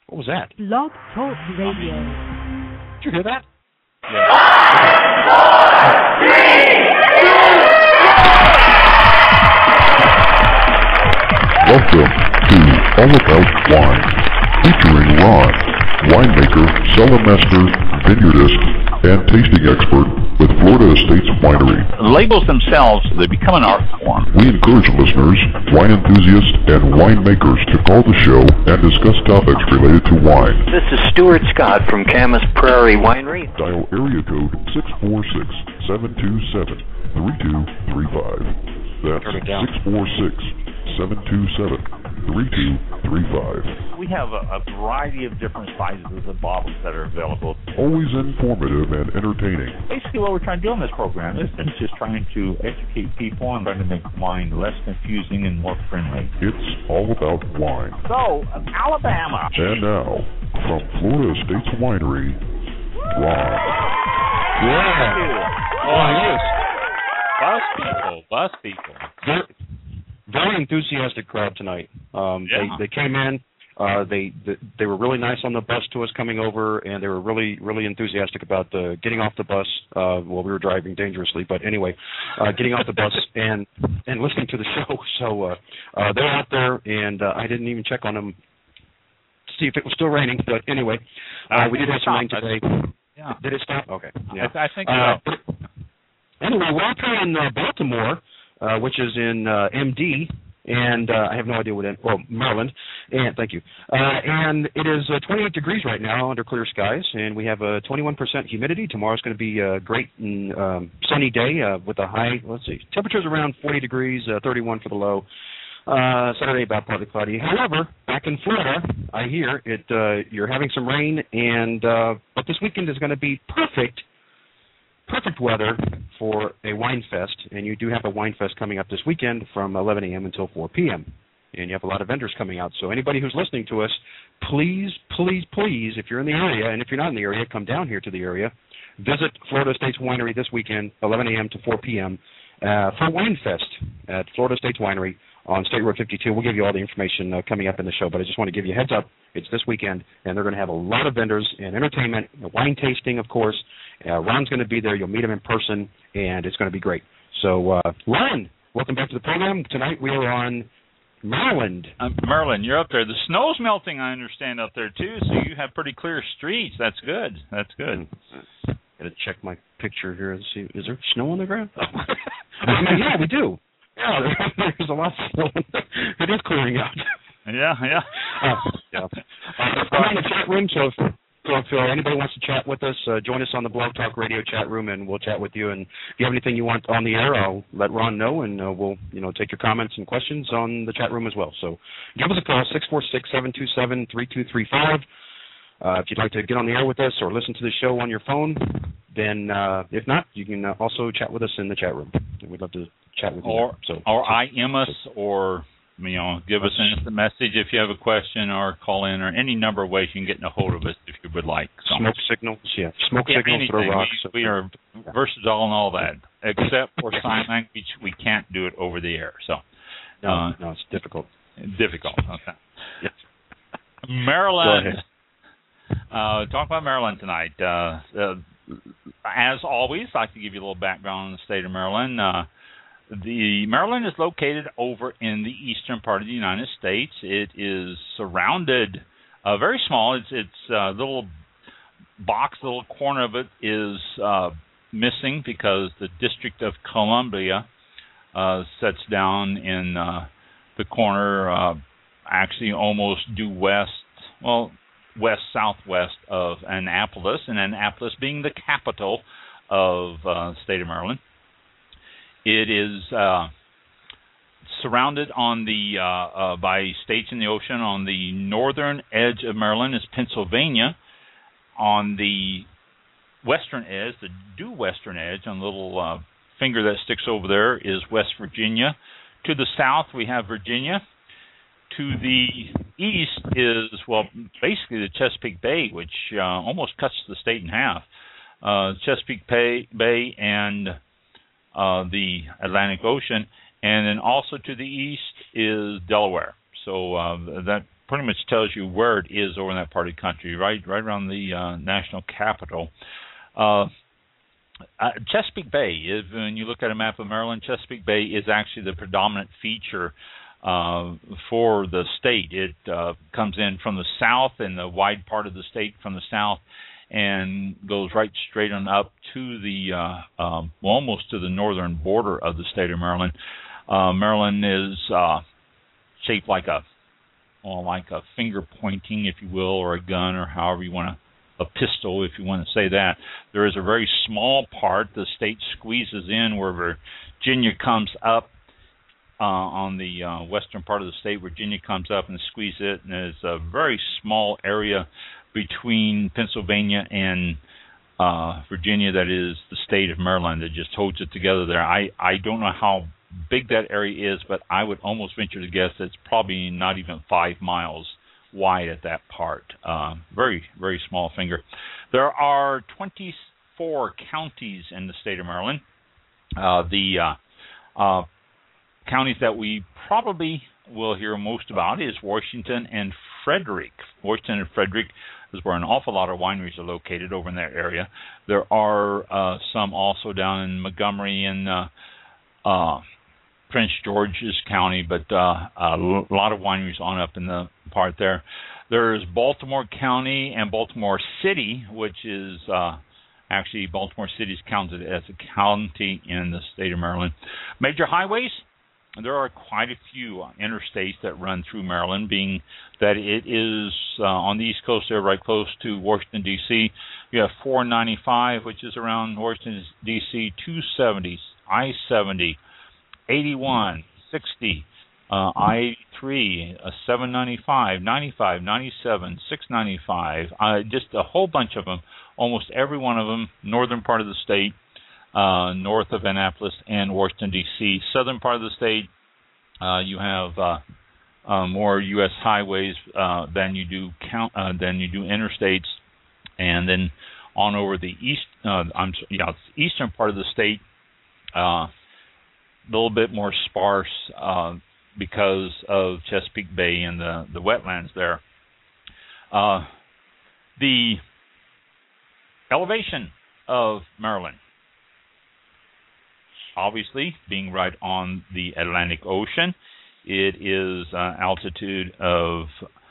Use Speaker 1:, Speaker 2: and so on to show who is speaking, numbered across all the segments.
Speaker 1: What was that?
Speaker 2: Blog Talk Radio.
Speaker 1: Did you hear that?
Speaker 3: Yeah.
Speaker 4: 5, 4, 3, 2, 1. Welcome to All About Wine, featuring Ron, winemaker, cellar master, vineyardist, and tasting expert with Florida Estates Winery.
Speaker 3: Labels themselves, they become an art form.
Speaker 4: We encourage listeners, wine enthusiasts, and winemakers to call the show and discuss topics related to wine.
Speaker 5: This is Stuart Scott from Camas Prairie Winery.
Speaker 4: Dial area code 646-727-3235. That's 646-727-3235.
Speaker 3: We have a variety of different sizes of bottles that are available.
Speaker 4: Always informative and entertaining.
Speaker 3: Basically, what we're trying to do on this program is just trying to educate people and trying to make wine less confusing and more friendly.
Speaker 4: It's all about wine.
Speaker 3: So, Alabama.
Speaker 4: And now, from Florida Estates Winery, Ron.
Speaker 1: Yeah.
Speaker 6: Oh, yes. Bus people.
Speaker 1: Very enthusiastic crowd tonight. They came in. They were really nice on the bus to us coming over, and they were really, really enthusiastic about getting off the bus. Well, we were driving dangerously, but anyway, getting off the bus and listening to the show. So they're out there, and I didn't even check on them to see if it was still raining. But anyway, we did have some rain today.
Speaker 6: Yeah.
Speaker 1: Did it stop? Okay. Yeah.
Speaker 6: I think so.
Speaker 1: Anyway, we're out here in Baltimore, which is in MD. And I have no idea Maryland. And thank you. And it is 28 degrees right now under clear skies, and we have a 21% humidity. Tomorrow's going to be a great and sunny day with a high. Let's see, temperatures around 40 degrees, 31 for the low. Saturday about partly cloudy. However, back in Florida, I hear you're having some rain, and but this weekend is going to be perfect weather for a wine fest, and you do have a wine fest coming up this weekend from 11 a.m. until 4 p.m., and you have a lot of vendors coming out. So anybody who's listening to us, please, if you're in the area, and if you're not in the area, come down here to the area. Visit Florida Estates Winery this weekend, 11 a.m. to 4 p.m., for Wine Fest at Florida Estates Winery on State Road 52. We'll give you all the information coming up in the show, but I just want to give you a heads up. It's this weekend, and they're going to have a lot of vendors and entertainment, wine tasting, of course. Ron's going to be there. You'll meet him in person, and it's going to be great. So, Ron, welcome back to the program. Tonight we are on Maryland.
Speaker 6: Maryland, you're up there. The snow's melting, I understand, up there, too, so you have pretty clear streets. That's good.
Speaker 1: Got to check my picture here and see. Is there snow on the ground? Yeah, we do. Yeah, there's a lot of snow. It is clearing out.
Speaker 6: Yeah.
Speaker 1: I'm in the chat room, so if anybody wants to chat with us, join us on the Blog Talk Radio chat room, and we'll chat with you. And if you have anything you want on the air, I'll let Ron know, and we'll take your comments and questions on the chat room as well. So give us a call, 646-727-3235. If you'd like to get on the air with us or listen to the show on your phone, then if not, you can also chat with us in the chat room. We'd love to chat with you.
Speaker 6: Or IM us, or give us a message if you have a question, or call in, or any number of ways you can get in a hold of us if you would like. So.
Speaker 1: Smoke signals, signals for rocks.
Speaker 6: We are versatile and all that, except for sign language. We can't do it over the air. So
Speaker 1: no, it's difficult.
Speaker 6: Okay.
Speaker 1: Yes.
Speaker 6: Maryland. Talk about Maryland tonight. As always, I'd like to give you a little background on the state of Maryland. Maryland is located over in the eastern part of the United States. It is surrounded, very small. It's a little box, the little corner of it is missing because the District of Columbia sets down in the corner, actually almost due west-southwest of Annapolis, and Annapolis being the capital of the state of Maryland. It is surrounded on the by states in the ocean. On the northern edge of Maryland is Pennsylvania. On the western edge, the due western edge, on the little finger that sticks over there, is West Virginia. To the south, we have Virginia. To the east is, basically the Chesapeake Bay, which almost cuts the state in half. Chesapeake Bay and the Atlantic Ocean. And then also to the east is Delaware. So that pretty much tells you where it is over in that part of the country, right around the national capital. Chesapeake Bay, when you look at a map of Maryland, Chesapeake Bay is actually the predominant feature for the state. It comes in from the south, in the wide part of the state from the south, and goes right straight on up to the almost to the northern border of the state of Maryland. Maryland is shaped like a finger pointing, if you will, or a gun, or however you want to, a pistol, if you want to say that. There is a very small part the state squeezes in where Virginia comes up on the western part of the state. Virginia comes up and squeezes it, and there's a very small area between Pennsylvania and Virginia that is the state of Maryland that just holds it together there. I don't know how big that area is, but I would almost venture to guess it's probably not even 5 miles wide at that part. Very, very small finger. There are 24 counties in the state of Maryland. The counties that we probably will hear most about is Washington and Frederick. Washington and Frederick is where an awful lot of wineries are located over in that area. There are some also down in Montgomery and Prince George's County, but a lot of wineries on up in the part there. There's Baltimore County and Baltimore City, which is actually Baltimore City is counted as a county in the state of Maryland. Major highways, there are quite a few interstates that run through Maryland, being that it is on the East Coast there, right close to Washington, D.C. You have 495, which is around Washington, D.C., 270s, I-70, 81, 60, I-83, 795, 95, 97, 695, just a whole bunch of them, almost every one of them, northern part of the state, north of Annapolis and Washington, D.C. Southern part of the state, you have more U.S. highways than you do interstates, and then on over the eastern part of the state, a little bit more sparse because of Chesapeake Bay and the wetlands there. The elevation of Maryland, obviously being right on the Atlantic Ocean, it is altitude of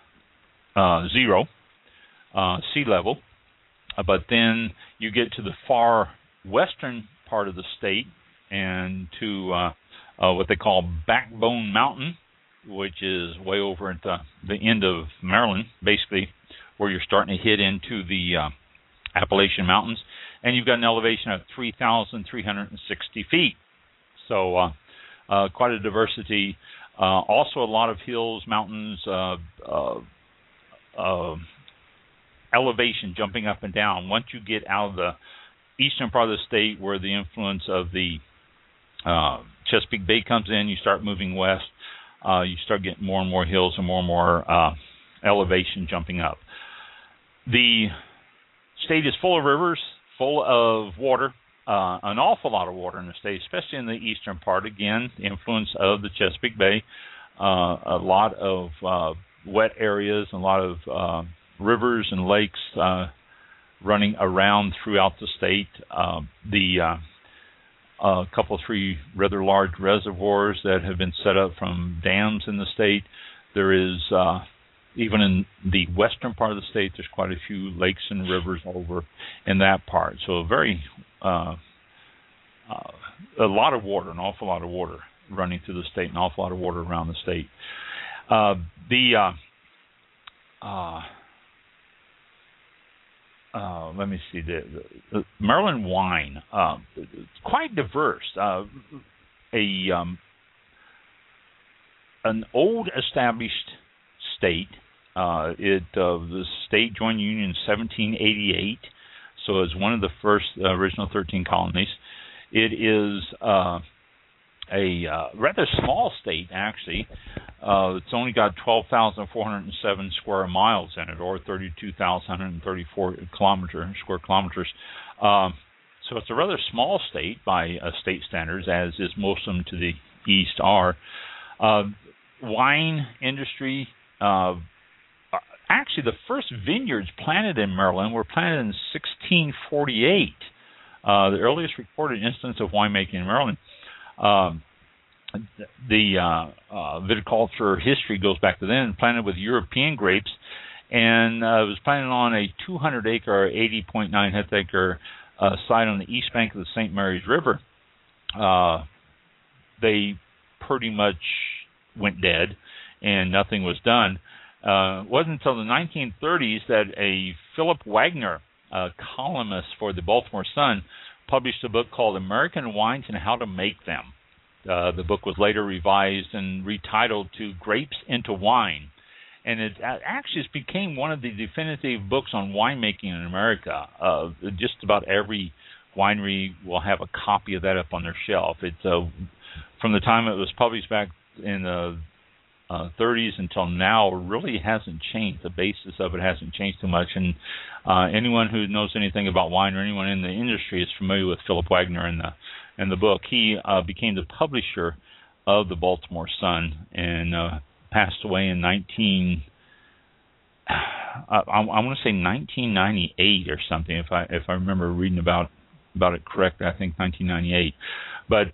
Speaker 6: 0 sea level, but then you get to the far western part of the state and to what they call Backbone Mountain, which is way over at the end of Maryland, basically where you're starting to hit into the Appalachian Mountains, and you've got an elevation of 3,360 feet. So quite a diversity. Also a lot of hills, mountains, elevation jumping up and down. Once you get out of the eastern part of the state where the influence of the Chesapeake Bay comes in, you start moving west, you start getting more and more hills and more elevation jumping up. The state is full of rivers, full of water, an awful lot of water in the state, especially in the eastern part. Again, the influence of the Chesapeake Bay, a lot of wet areas, a lot of rivers and lakes running around throughout the state. A couple, 3 rather large reservoirs that have been set up from dams in the state. There is, even in the western part of the state, there's quite a few lakes and rivers over in that part. So very, a lot of water, an awful lot of water running through the state, an awful lot of water around the state. Let me see, the Maryland wine, quite diverse. An old established state. The state joined the Union in 1788, so it's one of the first original 13 colonies. It is a rather small state, actually. It's only got 12,407 square miles in it, or 32,134 square kilometers. So it's a rather small state by state standards, as is most of them to the east are. Wine industry, actually, the first vineyards planted in Maryland were planted in 1648. The earliest recorded instance of winemaking in Maryland. The viticulture history goes back to then, planted with European grapes, and it was planted on a 200-acre, 80.9 hectare site on the east bank of the St. Mary's River. They pretty much went dead, and nothing was done. It wasn't until the 1930s that a Philip Wagner, a columnist for the Baltimore Sun, published a book called American Wines and How to Make Them. The book was later revised and retitled to Grapes into Wine. And it actually became one of the definitive books on winemaking in America. Just about every winery will have a copy of that up on their shelf. It's from the time it was published back in the 30s until now, really hasn't changed. The basis of it hasn't changed too much. And anyone who knows anything about wine or anyone in the industry is familiar with Philip Wagner and the book. He became the publisher of the Baltimore Sun and passed away in I want to say 1998 or something, if I remember reading about it correctly. I think 1998. But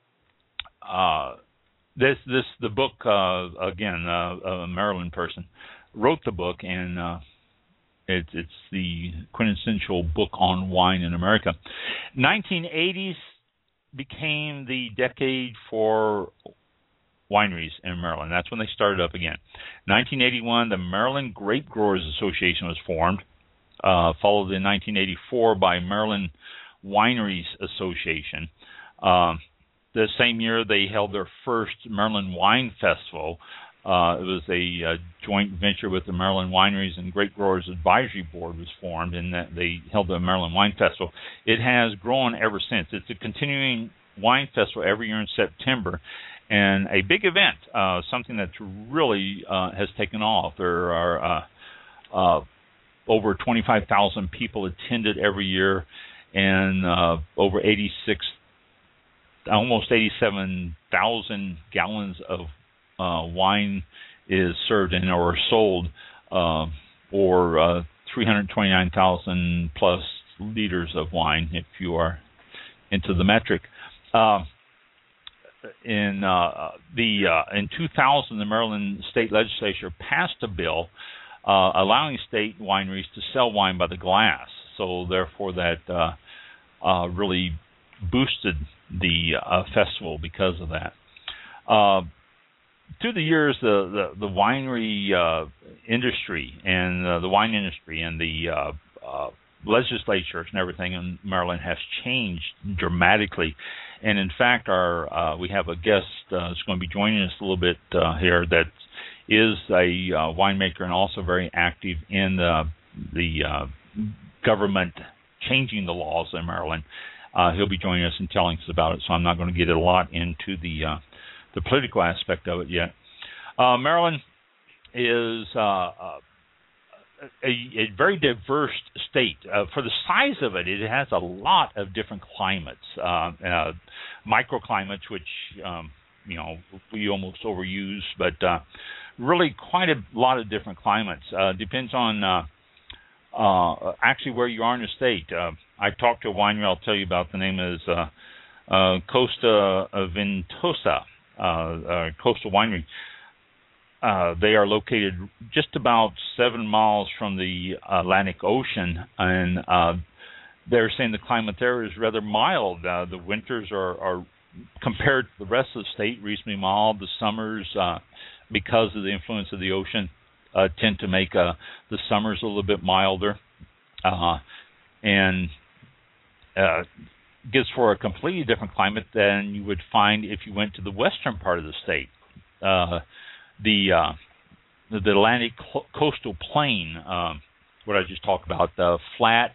Speaker 6: the book again, a Maryland person wrote the book, and it's the quintessential book on wine in America. 1980s became the decade for wineries in Maryland. That's when they started up again. 1981, the Maryland Grape Growers Association was formed, followed in 1984 by Maryland Wineries Association. The same year, they held their first Maryland Wine Festival. It was a joint venture with the Maryland Wineries and Grape Growers Advisory Board was formed, and that they held the Maryland Wine Festival. It has grown ever since. It's a continuing wine festival every year in September, and a big event, something that really has taken off. There are over 25,000 people attended every year, and over almost 87,000 gallons of wine is served and or sold, or 329,000 plus liters of wine, if you are into the metric. In 2000, the Maryland State Legislature passed a bill allowing state wineries to sell wine by the glass. So therefore, that really boosted the festival because of that. Through the years, the winery industry and the wine industry and the legislatures and everything in Maryland has changed dramatically. And in fact, we have a guest that's going to be joining us a little bit here that is a winemaker and also very active in the government changing the laws in Maryland. He'll be joining us and telling us about it, so I'm not going to get a lot into the political aspect of it yet. Maryland is a very diverse state. For the size of it, it has a lot of different climates, microclimates, which we almost overuse, but really quite a lot of different climates. Depends on actually where you are in the state. I talked to a winery I'll tell you about. The name is Costa Ventosa, Coastal Winery. They are located just about 7 miles from the Atlantic Ocean, and they're saying the climate there is rather mild. The winters are compared to the rest of the state, reasonably mild. The summers, because of the influence of the ocean, tend to make the summers a little bit milder, and gives for a completely different climate than you would find if you went to the western part of the state. The Atlantic coastal plain, what I just talked about, flat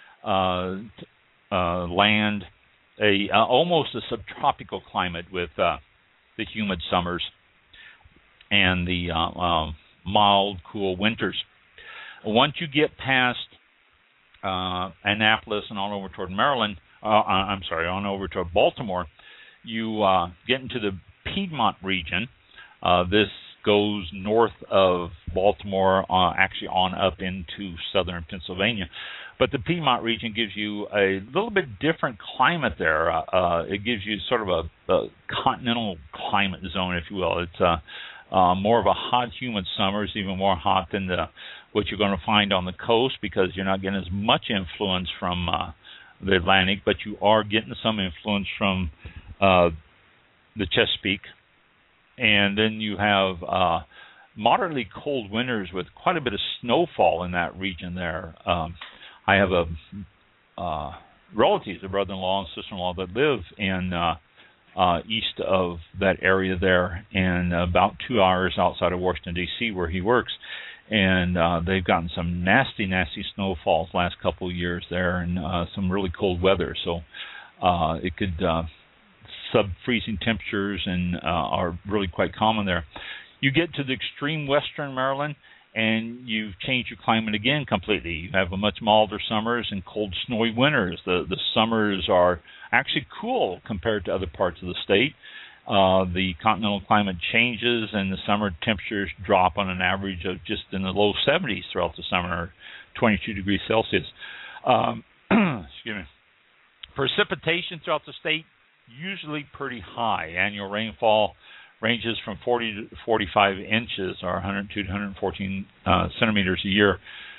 Speaker 6: land, almost a subtropical climate with the humid summers and the mild, cool winters. Once you get past Annapolis and on over toward Maryland, on over toward Baltimore, you get into the Piedmont region. This goes north of Baltimore, actually on up into southern Pennsylvania. But the Piedmont region gives you a little bit different climate there. It gives you sort of a continental climate zone, if you will. It's more of a hot, humid summer. It's even more hot than what you're going to find on the coast, because you're not getting as much influence from the Atlantic, but you are getting some influence from the Chesapeake. And then you have moderately cold winters with quite a bit of snowfall in that region there. I have relatives, a brother-in-law and sister-in-law, that live in east of that area there, and about 2 hours outside of Washington, D.C., where he works. And they've gotten some nasty, nasty snowfalls last couple of years there, and some really cold weather. So it could sub-freezing temperatures and are really quite common there. You get to the extreme western Maryland, and you've changed your climate again completely. You have a much milder summers and cold, snowy winters. The summers are actually cool compared to other parts of the state. The continental climate changes, and the summer temperatures drop on an average of just in the low 70s throughout the summer, or 22 degrees Celsius. Excuse me. Precipitation throughout the state, usually pretty high. Annual rainfall ranges from 40 to 45 inches, or 102 to 114 centimeters a year.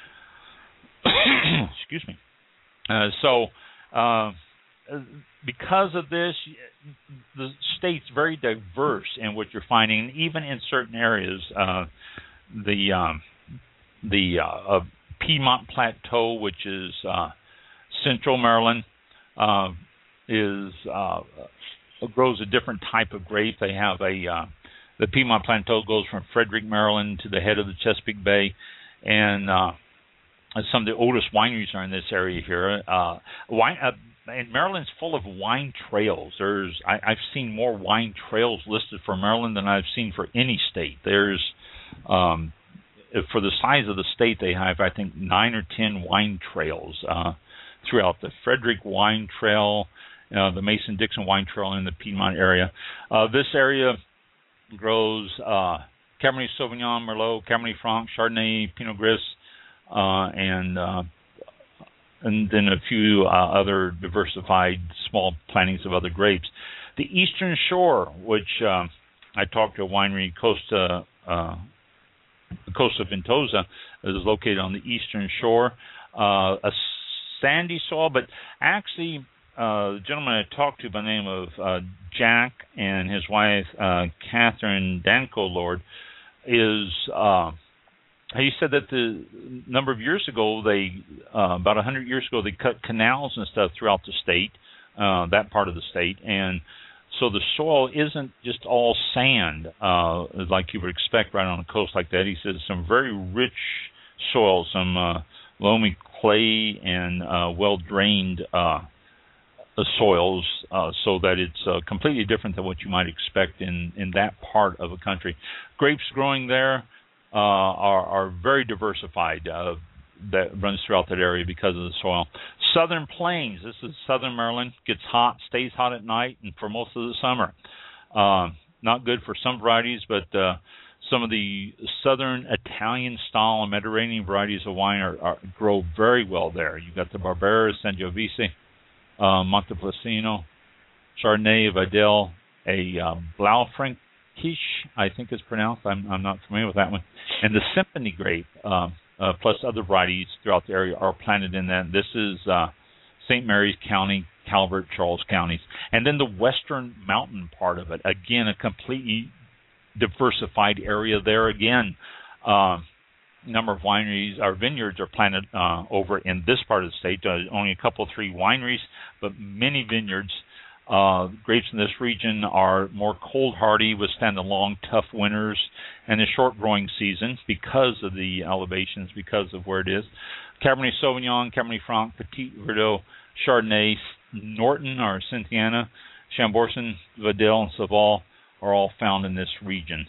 Speaker 6: Excuse me. Because of this, the state's very diverse in what you're finding, and even in certain areas. The Piedmont Plateau, which is central Maryland, grows a different type of grape. They have the Piedmont Plateau goes from Frederick, Maryland, to the head of the Chesapeake Bay, and some of the oldest wineries are in this area here. And Maryland's full of wine trails. I've seen more wine trails listed for Maryland than I've seen for any state. There's for the size of the state, they have, I think, 9 or 10 wine trails throughout. The Frederick Wine Trail, the Mason-Dixon Wine Trail in the Piedmont area. This area grows Cabernet Sauvignon, Merlot, Cabernet Franc, Chardonnay, Pinot Gris, and then a few other diversified small plantings of other grapes. The Eastern Shore, which I talked to a winery, Costa Ventosa, is located on the Eastern Shore. A sandy soil, but actually the gentleman I talked to by the name of Jack and his wife Catherine Danko-Lord is... he said that the number of years ago, about 100 years ago, they cut canals and stuff throughout the state, that part of the state, and so the soil isn't just all sand like you would expect right on a coast like that. He says some very rich soil, some loamy clay and well-drained soils, so that it's completely different than what you might expect in that part of a country. Grapes growing there are very diversified, that runs throughout that area because of the soil. Southern Plains, this is southern Maryland, gets hot, stays hot at night, and for most of the summer. Not good for some varieties, but some of the southern Italian style and Mediterranean varieties of wine grow very well there. You've got the Barbera, Sangiovese, Montepulciano, Chardonnay, Vidal, a Blaufränkisch, I think is pronounced. I'm not familiar with that one. And the Symphony grape, plus other varieties throughout the area, are planted in that. This is St. Mary's County, Calvert, Charles counties. And then the western mountain part of it, again, a completely diversified area there again. Number of wineries or vineyards are planted over in this part of the state. Only a couple, 3 wineries, but many vineyards. Grapes in this region are more cold hardy, withstand the long, tough winters and the short growing season because of the elevations, because of where it is. Cabernet Sauvignon, Cabernet Franc, Petit Verdot, Chardonnay, Norton or Cynthiana, Chambourcin, Vidal, and Saval are all found in this region.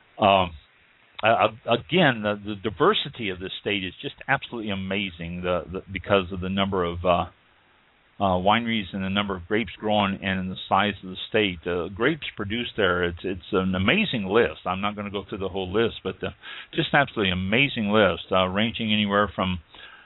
Speaker 6: Again, the diversity of this state is just absolutely amazing because of the number of wineries and the number of grapes grown and in the size of the state. Grapes produced there, it's an amazing list. I'm not going to go through the whole list, but just an absolutely amazing list, ranging anywhere from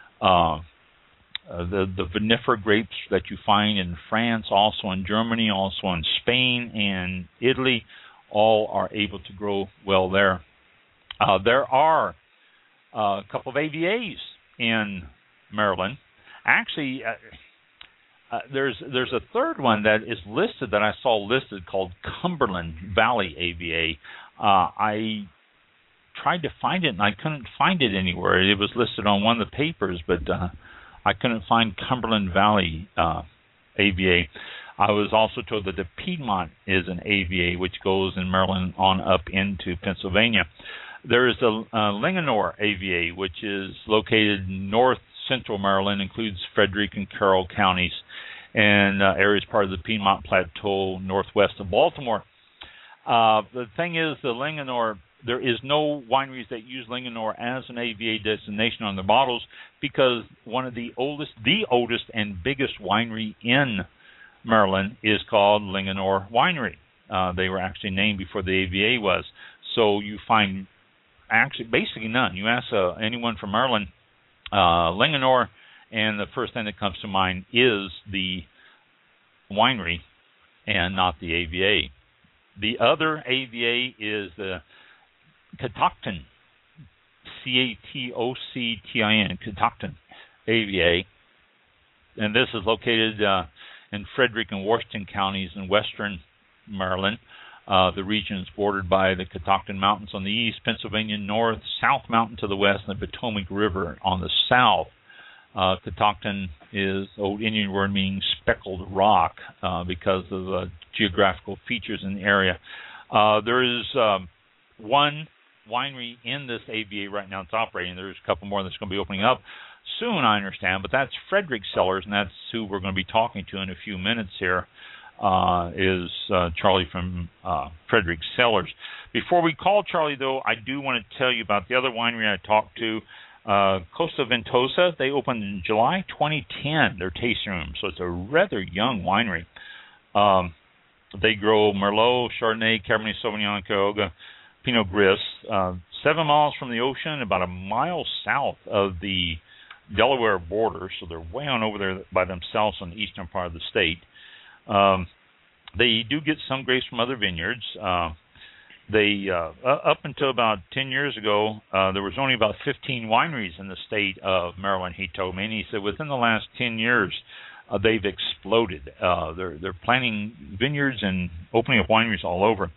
Speaker 6: the vinifera grapes that you find in France, also in Germany, also in Spain and Italy, all are able to grow well there. There are a couple of AVAs in Maryland. Actually, there's a third one that is listed that I saw listed called Cumberland Valley AVA. I tried to find it and I couldn't find it anywhere. It was listed on one of the papers, but I couldn't find Cumberland Valley AVA. I was also told that the Piedmont is an AVA, which goes in Maryland on up into Pennsylvania. There is the Linganore AVA, which is located north central Maryland, includes Frederick and Carroll counties, and areas part of the Piedmont Plateau northwest of Baltimore. The thing is, the Linganore, there is no wineries that use Linganore as an AVA destination on their bottles because one of the oldest and biggest winery in Maryland is called Linganore Winery. They were actually named before the AVA was. So you find actually basically none. You ask anyone from Maryland, Linganore, and the first thing that comes to mind is the winery and not the AVA. The other AVA is the Catoctin, Catoctin, Catoctin AVA, and this is located in Frederick and Washington counties in western Maryland. The region is bordered by the Catoctin Mountains on the east, Pennsylvania north, South Mountain to the west, and the Potomac River on the south. Catoctin is old Indian word meaning speckled rock because of the geographical features in the area. There is one winery in this AVA right now that's operating. There's a couple more that's going to be opening up soon, I understand, but that's Frederick Cellars, and that's who we're going to be talking to in a few minutes here. Is Charlie from Frederick Cellars. Before we call Charlie, though, I do want to tell you about the other winery I talked to, Costa Ventosa. They opened in July 2010, their tasting room, so it's a rather young winery. They grow Merlot, Chardonnay, Cabernet Sauvignon, Coroga, Pinot Gris, 7 miles from the ocean, about a mile south of the Delaware border, so they're way on over there by themselves on the eastern part of the state. They do get some grapes from other vineyards. They up until about 10 years ago, there was only about 15 wineries in the state of Maryland, he told me. And he said within the last 10 years, they've exploded. They're planting vineyards and opening up wineries all over.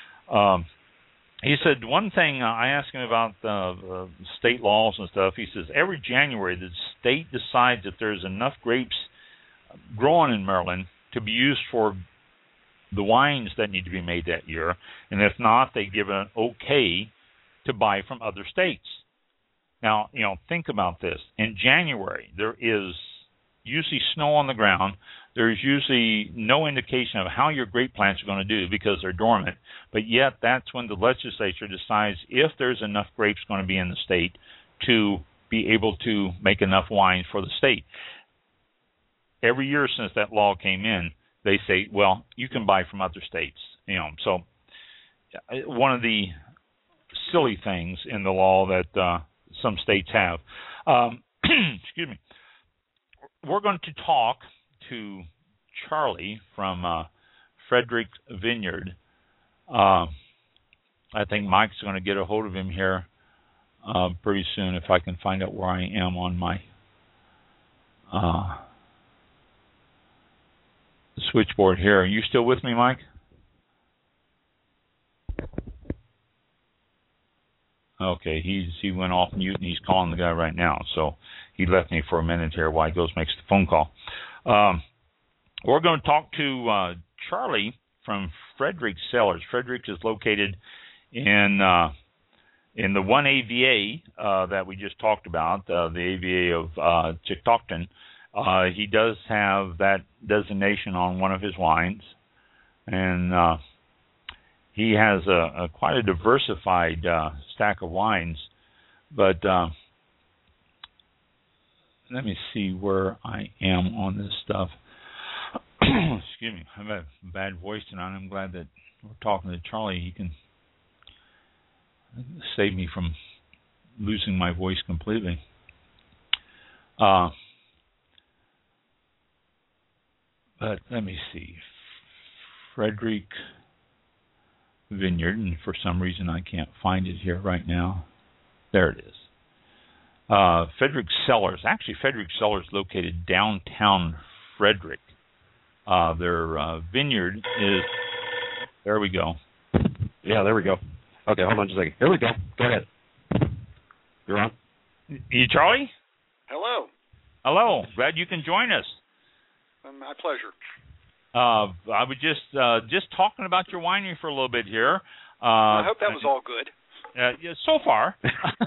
Speaker 6: He said one thing, I asked him about the state laws and stuff. He says every January the state decides if there's enough grapes growing in Maryland to be used for the wines that need to be made that year, and if not, they give an okay to buy from other states. Now, think about this. In January, there is usually snow on the ground. There's usually no indication of how your grape plants are going to do because they're dormant, but yet that's when the legislature decides if there's enough grapes going to be in the state to be able to make enough wine for the state. Every year since that law came in, they say, well, you can buy from other states. So one of the silly things in the law that some states have. Excuse me. We're going to talk to Charlie from Frederick Vineyard. I think Mike's going to get a hold of him here pretty soon if I can find out where I am on my switchboard here. Are you still with me, Mike? Okay, he went off mute and he's calling the guy right now. So he left me for a minute here while he goes makes the phone call. We're going to talk to Charlie from Frederick Cellars. Frederick is located in the one AVA that we just talked about, the AVA of Catoctin. He does have that designation on one of his wines, and he has quite a diversified stack of wines. But let me see where I am on this stuff. excuse me, I have a bad voice tonight. I'm glad that we're talking to Charlie. He can save me from losing my voice completely. But let me see. Frederick Vineyard, and for some reason I can't find it here right now. There it is. Frederick Cellars. Actually, Frederick Cellars located downtown Frederick. Their vineyard is... There we go.
Speaker 1: Yeah, there we go. Okay, hold on just a second. Here we go. Go ahead. You're on.
Speaker 6: You, Charlie?
Speaker 2: Hello.
Speaker 6: Hello. Glad you can join us.
Speaker 2: My pleasure.
Speaker 6: I was just talking about your winery for a little bit here.
Speaker 2: I hope that was all good.
Speaker 6: Yeah, so far.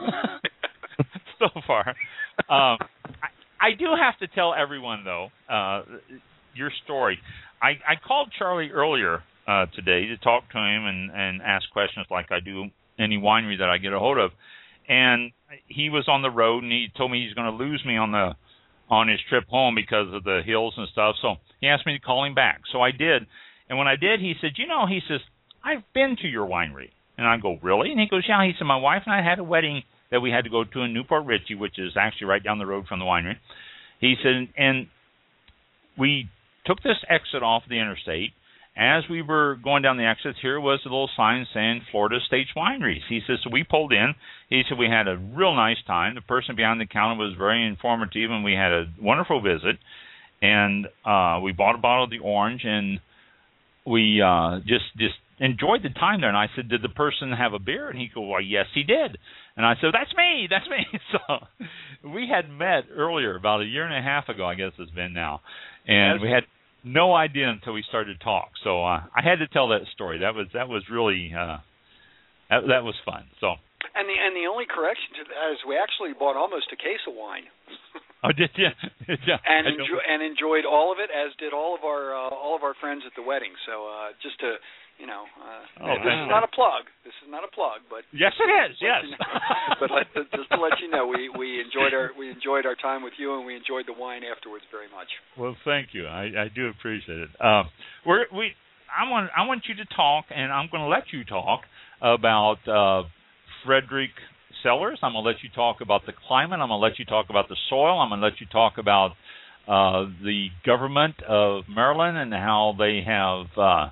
Speaker 6: So far. I do have to tell everyone, though, your story. I called Charlie earlier today to talk to him and ask questions like I do any winery that I get a hold of. And he was on the road, and he told me he's going to lose me on his trip home because of the hills and stuff. So he asked me to call him back. So I did. And when I did, he said, he says, I've been to your winery. And I go, really? And he goes, yeah. He said, my wife and I had a wedding that we had to go to in Newport Richey, which is actually right down the road from the winery. He said, and we took this exit off the interstate. As we were going down the exits, here was a little sign saying Florida States Wineries. He says, so we pulled in. He said, we had a real nice time. The person behind the counter was very informative, and we had a wonderful visit. And we bought a bottle of the orange, and we just enjoyed the time there. And I said, did the person have a beer? And he goes, well, yes, he did. And I said, that's me. So we had met earlier, about a year and a half ago, I guess it's been now. And we had no idea until we started to talk. So I had to tell that story. That was really that was fun. So.
Speaker 2: And the only correction to that is we actually bought almost a case of wine.
Speaker 6: Oh, did you? Yeah.
Speaker 2: And enjoyed all of it, as did all of our friends at the wedding. So just to this is not a plug. This is not a plug, but
Speaker 6: yes, it is. Yes.
Speaker 2: But just to let you know, we enjoyed our time with you, and we enjoyed the wine afterwards very much.
Speaker 6: Well, thank you. I do appreciate it. I want you to talk, and I'm going to let you talk about Frederick Cellars. I'm going to let you talk about the climate. I'm going to let you talk about the soil. I'm going to let you talk about the government of Maryland and how they have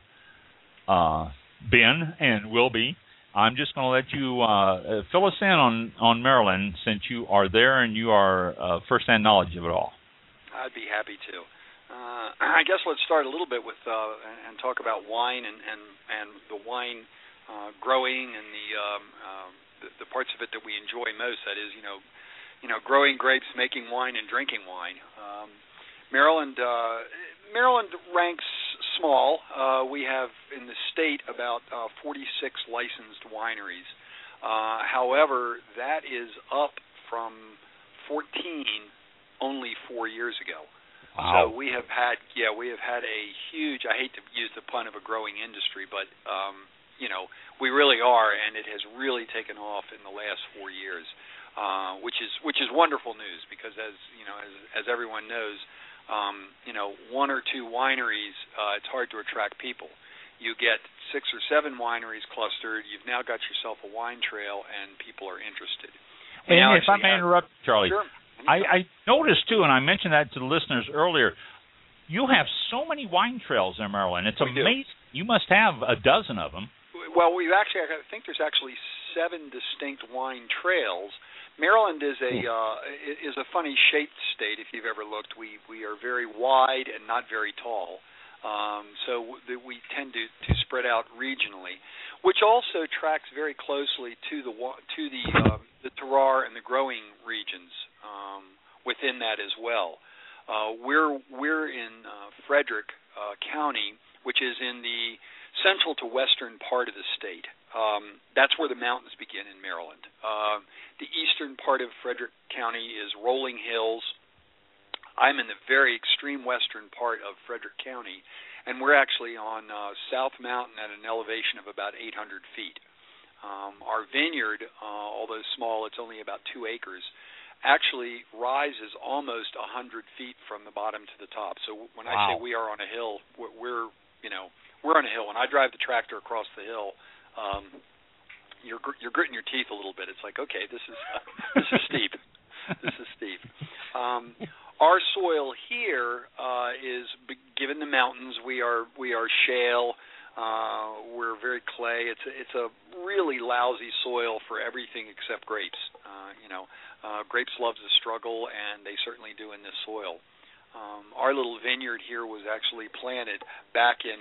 Speaker 6: been and will be. I'm just going to let you fill us in on Maryland, since you are there and you are first-hand knowledge of it all.
Speaker 2: I'd be happy to. I guess let's start a little bit with and talk about wine and the wine growing and the parts of it that we enjoy most. That is, growing grapes, making wine, and drinking wine. Maryland ranks small. We have in the state about 46 licensed wineries. However, that is up from 14 only 4 years ago.
Speaker 6: Wow.
Speaker 2: So we have had a huge, I hate to use the pun of a growing industry, but we really are, and it has really taken off in the last 4 years, which is wonderful news, because as everyone knows, one or two wineries, it's hard to attract people. You get 6 or 7 wineries clustered, you've now got yourself a wine trail, and people are interested.
Speaker 6: And if I may interrupt, Charlie,
Speaker 2: sure.
Speaker 6: I noticed, too, and I mentioned that to the listeners earlier, you have so many wine trails in Maryland. It's amazing. You must have a dozen of them.
Speaker 2: Well, I think there's actually 7 distinct wine trails. Maryland is a funny shaped state. If you've ever looked, we are very wide and not very tall, so we tend to spread out regionally, which also tracks very closely to the terroir and the growing regions within that as well. We're in Frederick County, which is in the central to western part of the state. That's where the mountains begin in Maryland. The eastern part of Frederick County is rolling hills. I'm in the very extreme western part of Frederick County, and we're actually on South Mountain at an elevation of about 800 feet. Our vineyard, although small, it's only about 2 acres, actually rises almost 100 feet from the bottom to the top. So when I say we are on a hill, we're on a hill. When I drive the tractor across the hill, you're gritting your teeth a little bit. It's like, okay, this is steep. This is steep. Our soil here is, given the mountains, we are shale. We're very clay. It's a really lousy soil for everything except grapes. Grapes love to struggle, and they certainly do in this soil. Our little vineyard here was actually planted back in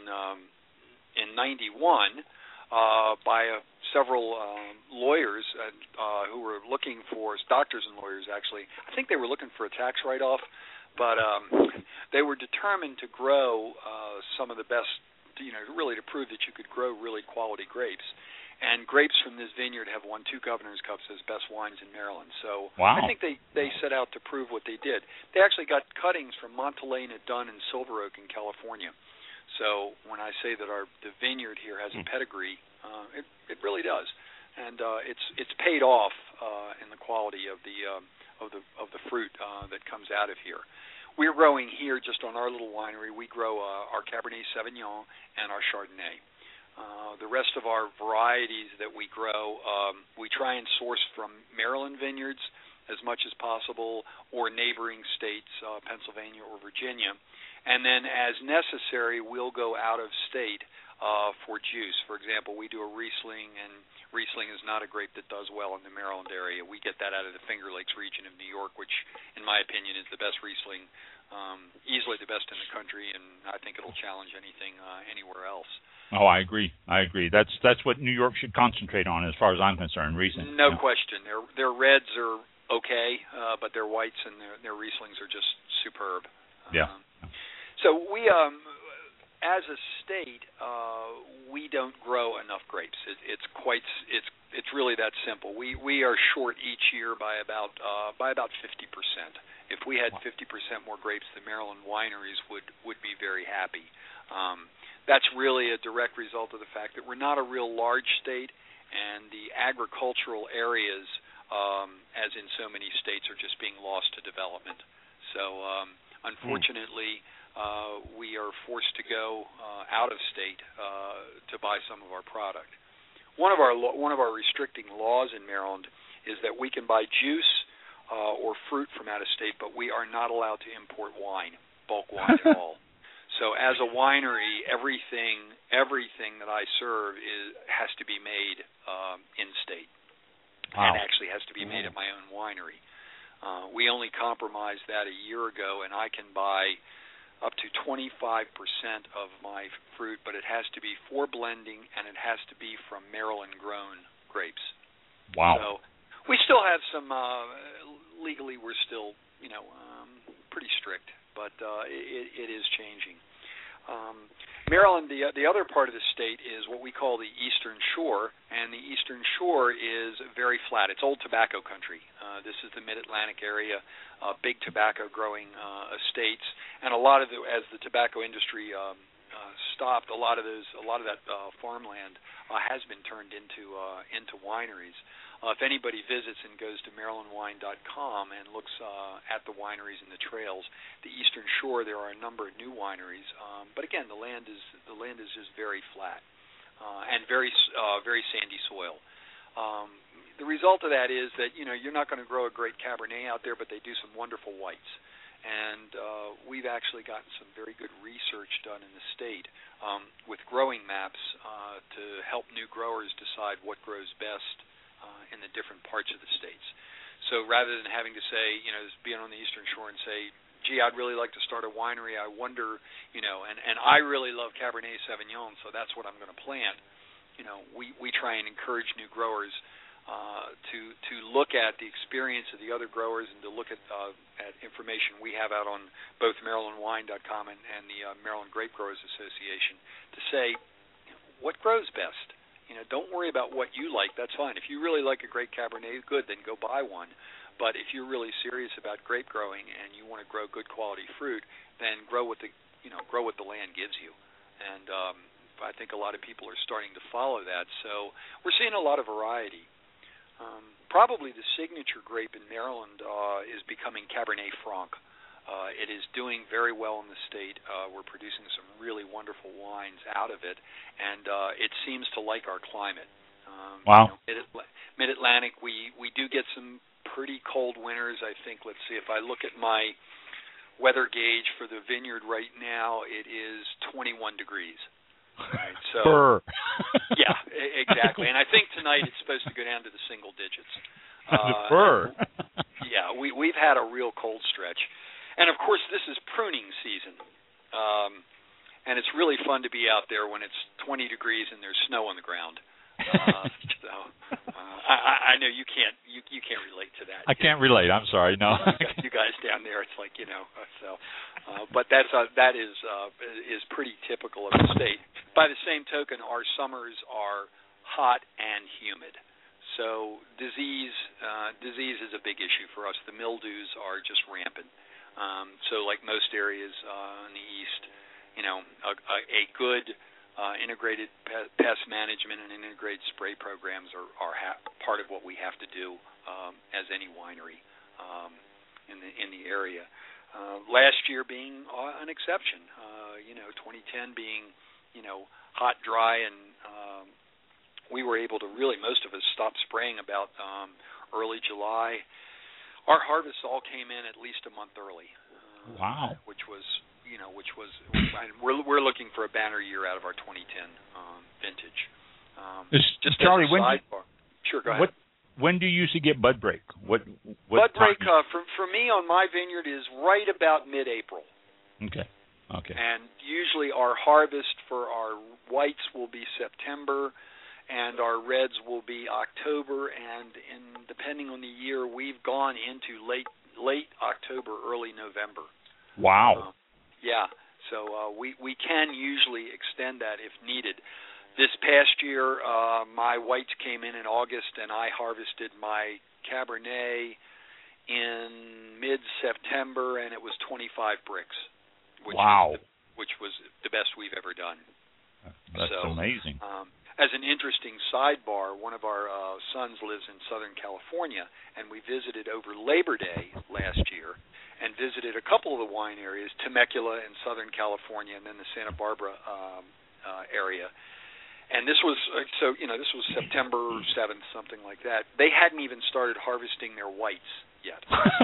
Speaker 2: '91 by several lawyers who were looking for, doctors and lawyers actually. I think they were looking for a tax write-off, but they were determined to grow some of the best, really to prove that you could grow really quality grapes. And grapes from this vineyard have won 2 Governor's Cups as best wines in Maryland. So I think they set out to prove what they did. They actually got cuttings from Montelena, Dunn, and Silver Oak in California. So when I say that the vineyard here has a pedigree, it really does, and it's paid off in the quality of the fruit that comes out of here. We're growing here just on our little winery. We grow our Cabernet Sauvignon and our Chardonnay. The rest of our varieties that we grow, we try and source from Maryland vineyards as much as possible, or neighboring states, Pennsylvania or Virginia. And then as necessary, we'll go out of state for juice. For example, we do a Riesling, and Riesling is not a grape that does well in the Maryland area. We get that out of the Finger Lakes region of New York, which, in my opinion, is the best Riesling, easily the best in the country, and I think it'll challenge anything anywhere else.
Speaker 6: Oh, I agree. That's what New York should concentrate on, as far as I'm concerned. Riesling.
Speaker 2: No question. Their reds are okay, but their whites and their Rieslings are just superb.
Speaker 6: Yeah.
Speaker 2: So we, as a state, we don't grow enough grapes. It's really that simple. We are short each year by about 50%. If we had 50% more grapes, the Maryland wineries would be very happy. That's really a direct result of the fact that we're not a real large state, and the agricultural areas, as in so many states, are just being lost to development. So unfortunately, we are forced to go out of state to buy some of our product. One of our restricting laws in Maryland is that we can buy juice or fruit from out of state, but we are not allowed to import wine, bulk wine at all. So as a winery, everything that I serve has to be made in state, and actually has to be made at my own winery. We only compromised that a year ago, and I can buy up to 25% of my fruit, but it has to be for blending, and it has to be from Maryland-grown grapes.
Speaker 6: Wow.
Speaker 2: So we still have some, legally we're still, pretty strict, but it is changing. Maryland, the other part of the state is what we call the Eastern Shore, and the Eastern Shore is very flat. It's old tobacco country. This is the Mid-Atlantic area, big tobacco growing estates, and as the tobacco industry stopped, a lot of that farmland has been turned into wineries. If anybody visits and goes to MarylandWine.com and looks at the wineries and the trails, the Eastern Shore, there are a number of new wineries. But again, the land is just very flat and very sandy soil. The result of that is that you're not going to grow a great Cabernet out there, but they do some wonderful whites. And we've actually gotten some very good research done in the state with growing maps to help new growers decide what grows best in the different parts of the states. So rather than having to say, being on the Eastern Shore and say, gee, I'd really like to start a winery, I wonder, and I really love Cabernet Sauvignon, so that's what I'm going to plant. We try and encourage new growers to look at the experience of the other growers and to look at information we have out on both MarylandWine.com and the Maryland Grape Growers Association to say, what grows best? Don't worry about what you like. That's fine. If you really like a great Cabernet, good, then go buy one. But if you're really serious about grape growing and you want to grow good quality fruit, then grow what the land gives you. And I think a lot of people are starting to follow that. So we're seeing a lot of variety. Probably the signature grape in Maryland is becoming Cabernet Franc. It is doing very well in the state. We're producing some really wonderful wines out of it, and it seems to like our climate.
Speaker 6: Wow.
Speaker 2: Mid-Atlantic, we do get some pretty cold winters. I think, let's see, if I look at my weather gauge for the vineyard right now, it is 21 degrees. Right, so yeah, exactly. And I think tonight it's supposed to go down to the single digits. Yeah, we've had a real cold stretch. And, of course, this is pruning season. And it's really fun to be out there when it's 20 degrees and there's snow on the ground. I know you can't relate to that.
Speaker 6: I can't relate. I'm sorry. No.
Speaker 2: You guys down there, it's like, but that is pretty typical of the state. By the same token, our summers are hot and humid. So disease is a big issue for us. The mildews are just rampant. So like most areas in the east, a good integrated pest management and integrated spray programs are part of what we have to do as any winery in the area. Last year being an exception, 2010 being hot, dry, and we were able to really, most of us stopped spraying about early July. Our harvests all came in at least a month early.
Speaker 6: Wow.
Speaker 2: Which was we're looking for a banner year out of our 2010 vintage. Just
Speaker 6: Charlie,
Speaker 2: sure, go ahead.
Speaker 6: When do you usually get bud break? What
Speaker 2: bud break for me on my vineyard is right about mid-April.
Speaker 6: Okay.
Speaker 2: And usually our harvest for our whites will be September, and our reds will be October, and depending on the year, we've gone into late October, early November.
Speaker 6: Wow.
Speaker 2: Yeah, so we can usually extend that if needed. This past year, my whites came in August, and I harvested my Cabernet in mid-September, and it was 25 bricks. Which was the best we've ever done.
Speaker 6: That's amazing.
Speaker 2: As an interesting sidebar, one of our sons lives in Southern California, and we visited over Labor Day last year and visited a couple of the wine areas, Temecula in Southern California and then the Santa Barbara area. And this was this was September 7th, something like that. They hadn't even started harvesting their whites yet.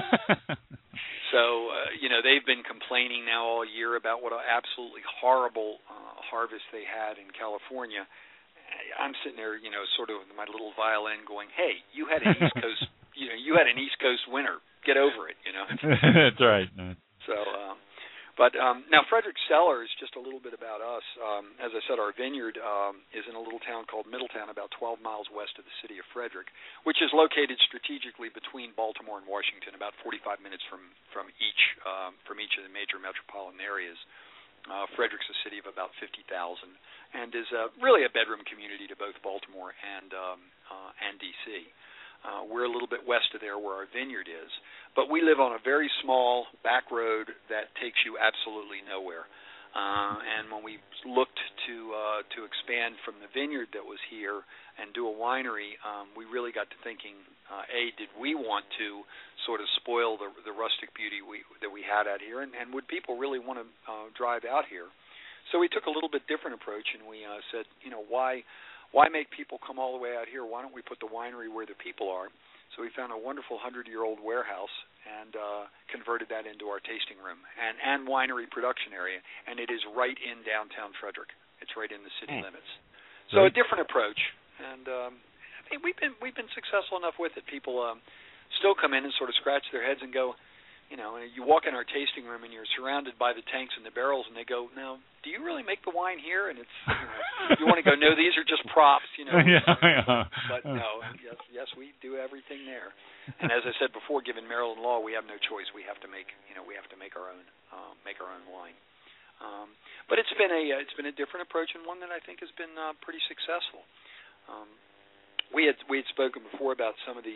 Speaker 2: So, they've been complaining now all year about what an absolutely horrible harvest they had in California. I'm sitting there, sort of with my little violin going, hey, you had an East Coast, you had an East Coast winter. Get over it,
Speaker 6: That's right.
Speaker 2: So, but now Frederick Cellars, just a little bit about us. As I said, our vineyard is in a little town called Middletown, about 12 miles west of the city of Frederick, which is located strategically between Baltimore and Washington, about 45 minutes from each of the major metropolitan areas. Frederick's a city of about 50,000 and is really a bedroom community to both Baltimore and D.C. We're a little bit west of there where our vineyard is, but we live on a very small back road that takes you absolutely nowhere. And when we looked to expand from the vineyard that was here and do a winery, we really got to thinking, did we want to sort of spoil the rustic beauty that we had out here, and would people really want to drive out here? So we took a little bit different approach, and we said, why make people come all the way out here? Why don't we put the winery where the people are? So we found a wonderful 100-year-old warehouse and converted that into our tasting room and winery production area, and it is right in downtown Frederick. It's right in the city limits. So a different approach, and I think we've been successful enough with it. People still come in and sort of scratch their heads and go, you walk in our tasting room and you're surrounded by the tanks and the barrels, and they go, now, do you really make the wine here? And it's, you want to go, no, these are just props, But no, yes, we do everything there. And as I said before, given Maryland law, we have no choice. We have to make our own wine. But it's been a different approach, and one that I think has been pretty successful. We had spoken before about some of the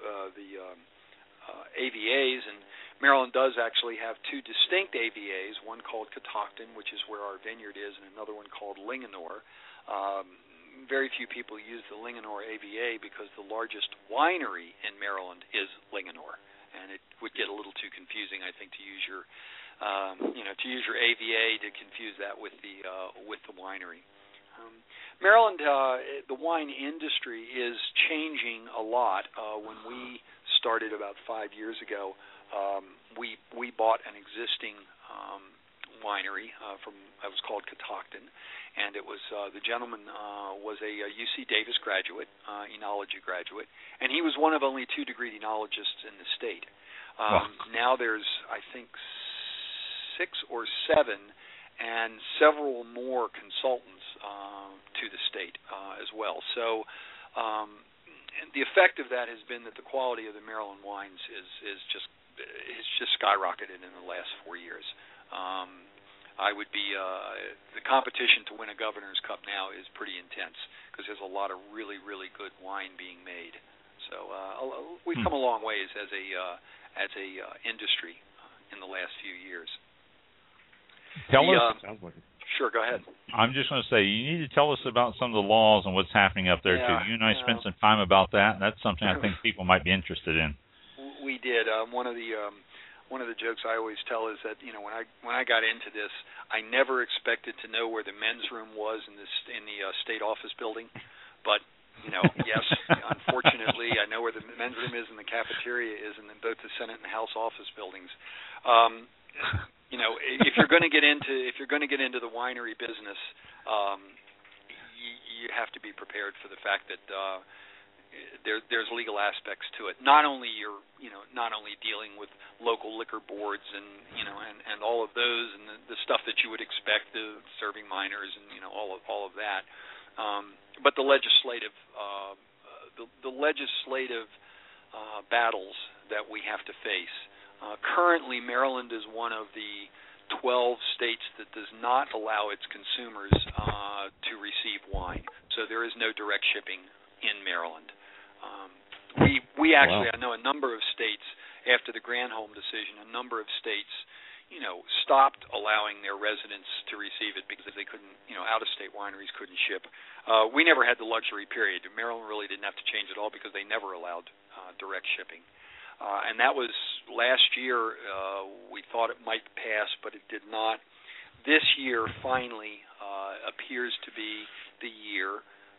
Speaker 2: AVAs, and Maryland does actually have two distinct AVAs, one called Catoctin, which is where our vineyard is, and another one called Linganore. very few people use the Linganore AVA because the largest winery in Maryland is Linganore, and it would get a little too confusing, I think, to use your AVA to confuse that with the winery. Maryland, the wine industry is changing a lot. When we started about 5 years ago, we bought an existing winery it was called Catoctin, and it was the gentleman was a UC Davis graduate, enology graduate, and he was one of only 2-degree enologists in the state. Now there's, I think, 6 or 7, and several more consultants to the state as well. So the effect of that has been that the quality of the Maryland wines is just skyrocketed in the last 4 years. I would be the competition to win a Governor's Cup now is pretty intense because there's a lot of really, really good wine being made. So we've come a long ways as a industry in the last few years.
Speaker 6: Tell us.
Speaker 2: Sure, go ahead.
Speaker 6: I'm just going to say, you need to tell us about some of the laws and what's happening up there too. You and I spent some time about that, and that's something I think people might be interested in.
Speaker 2: We did. One of the jokes I always tell is that when I got into this, I never expected to know where the men's room was in the state office building, but yes, unfortunately, I know where the men's room is and the cafeteria is in both the Senate and House office buildings. If you're going to get into the winery business, you have to be prepared for the fact that there's legal aspects to it. Not only dealing with local liquor boards and all of those and the stuff that you would expect, the serving minors and all of that, but the legislative battles that we have to face. Currently, Maryland is one of the 12 states that does not allow its consumers to receive wine. So there is no direct shipping in Maryland. We actually, I know a number of states, after the Granholm decision, a number of states, stopped allowing their residents to receive it because they couldn't, out-of-state wineries couldn't ship. We never had the luxury period. Maryland really didn't have to change at all because they never allowed direct shipping. And that was last year. We thought it might pass, but it did not. This year, finally, appears to be the year.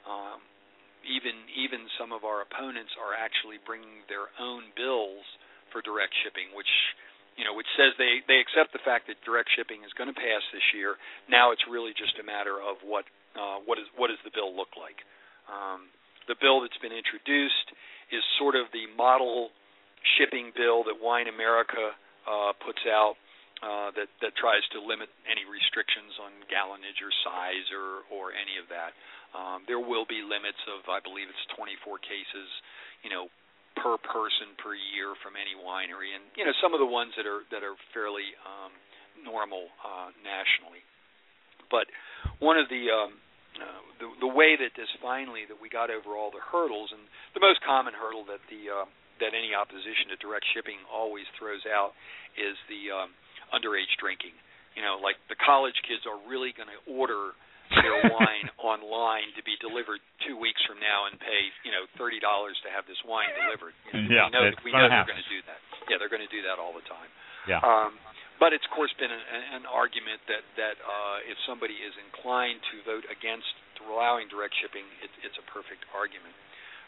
Speaker 2: Even some of our opponents are actually bringing their own bills for direct shipping, which says they accept the fact that direct shipping is going to pass this year. Now it's really just a matter of what does the bill look like. The bill that's been introduced is sort of the model shipping bill that Wine America puts out that tries to limit any restrictions on gallonage or size or any of that. There will be limits of, I believe it's 24 cases, per person per year from any winery, and some of the ones that are fairly normal nationally. But one of the way that we got over all the hurdles, and the most common hurdle that any opposition to direct shipping always throws out is the underage drinking. Like the college kids are really going to order their wine online to be delivered 2 weeks from now and pay $30 to have this wine delivered. We know they're going to do that. Yeah, they're going to do that all the time.
Speaker 6: Yeah.
Speaker 2: But it's of course been an argument that if somebody is inclined to vote against allowing direct shipping, it's a perfect argument.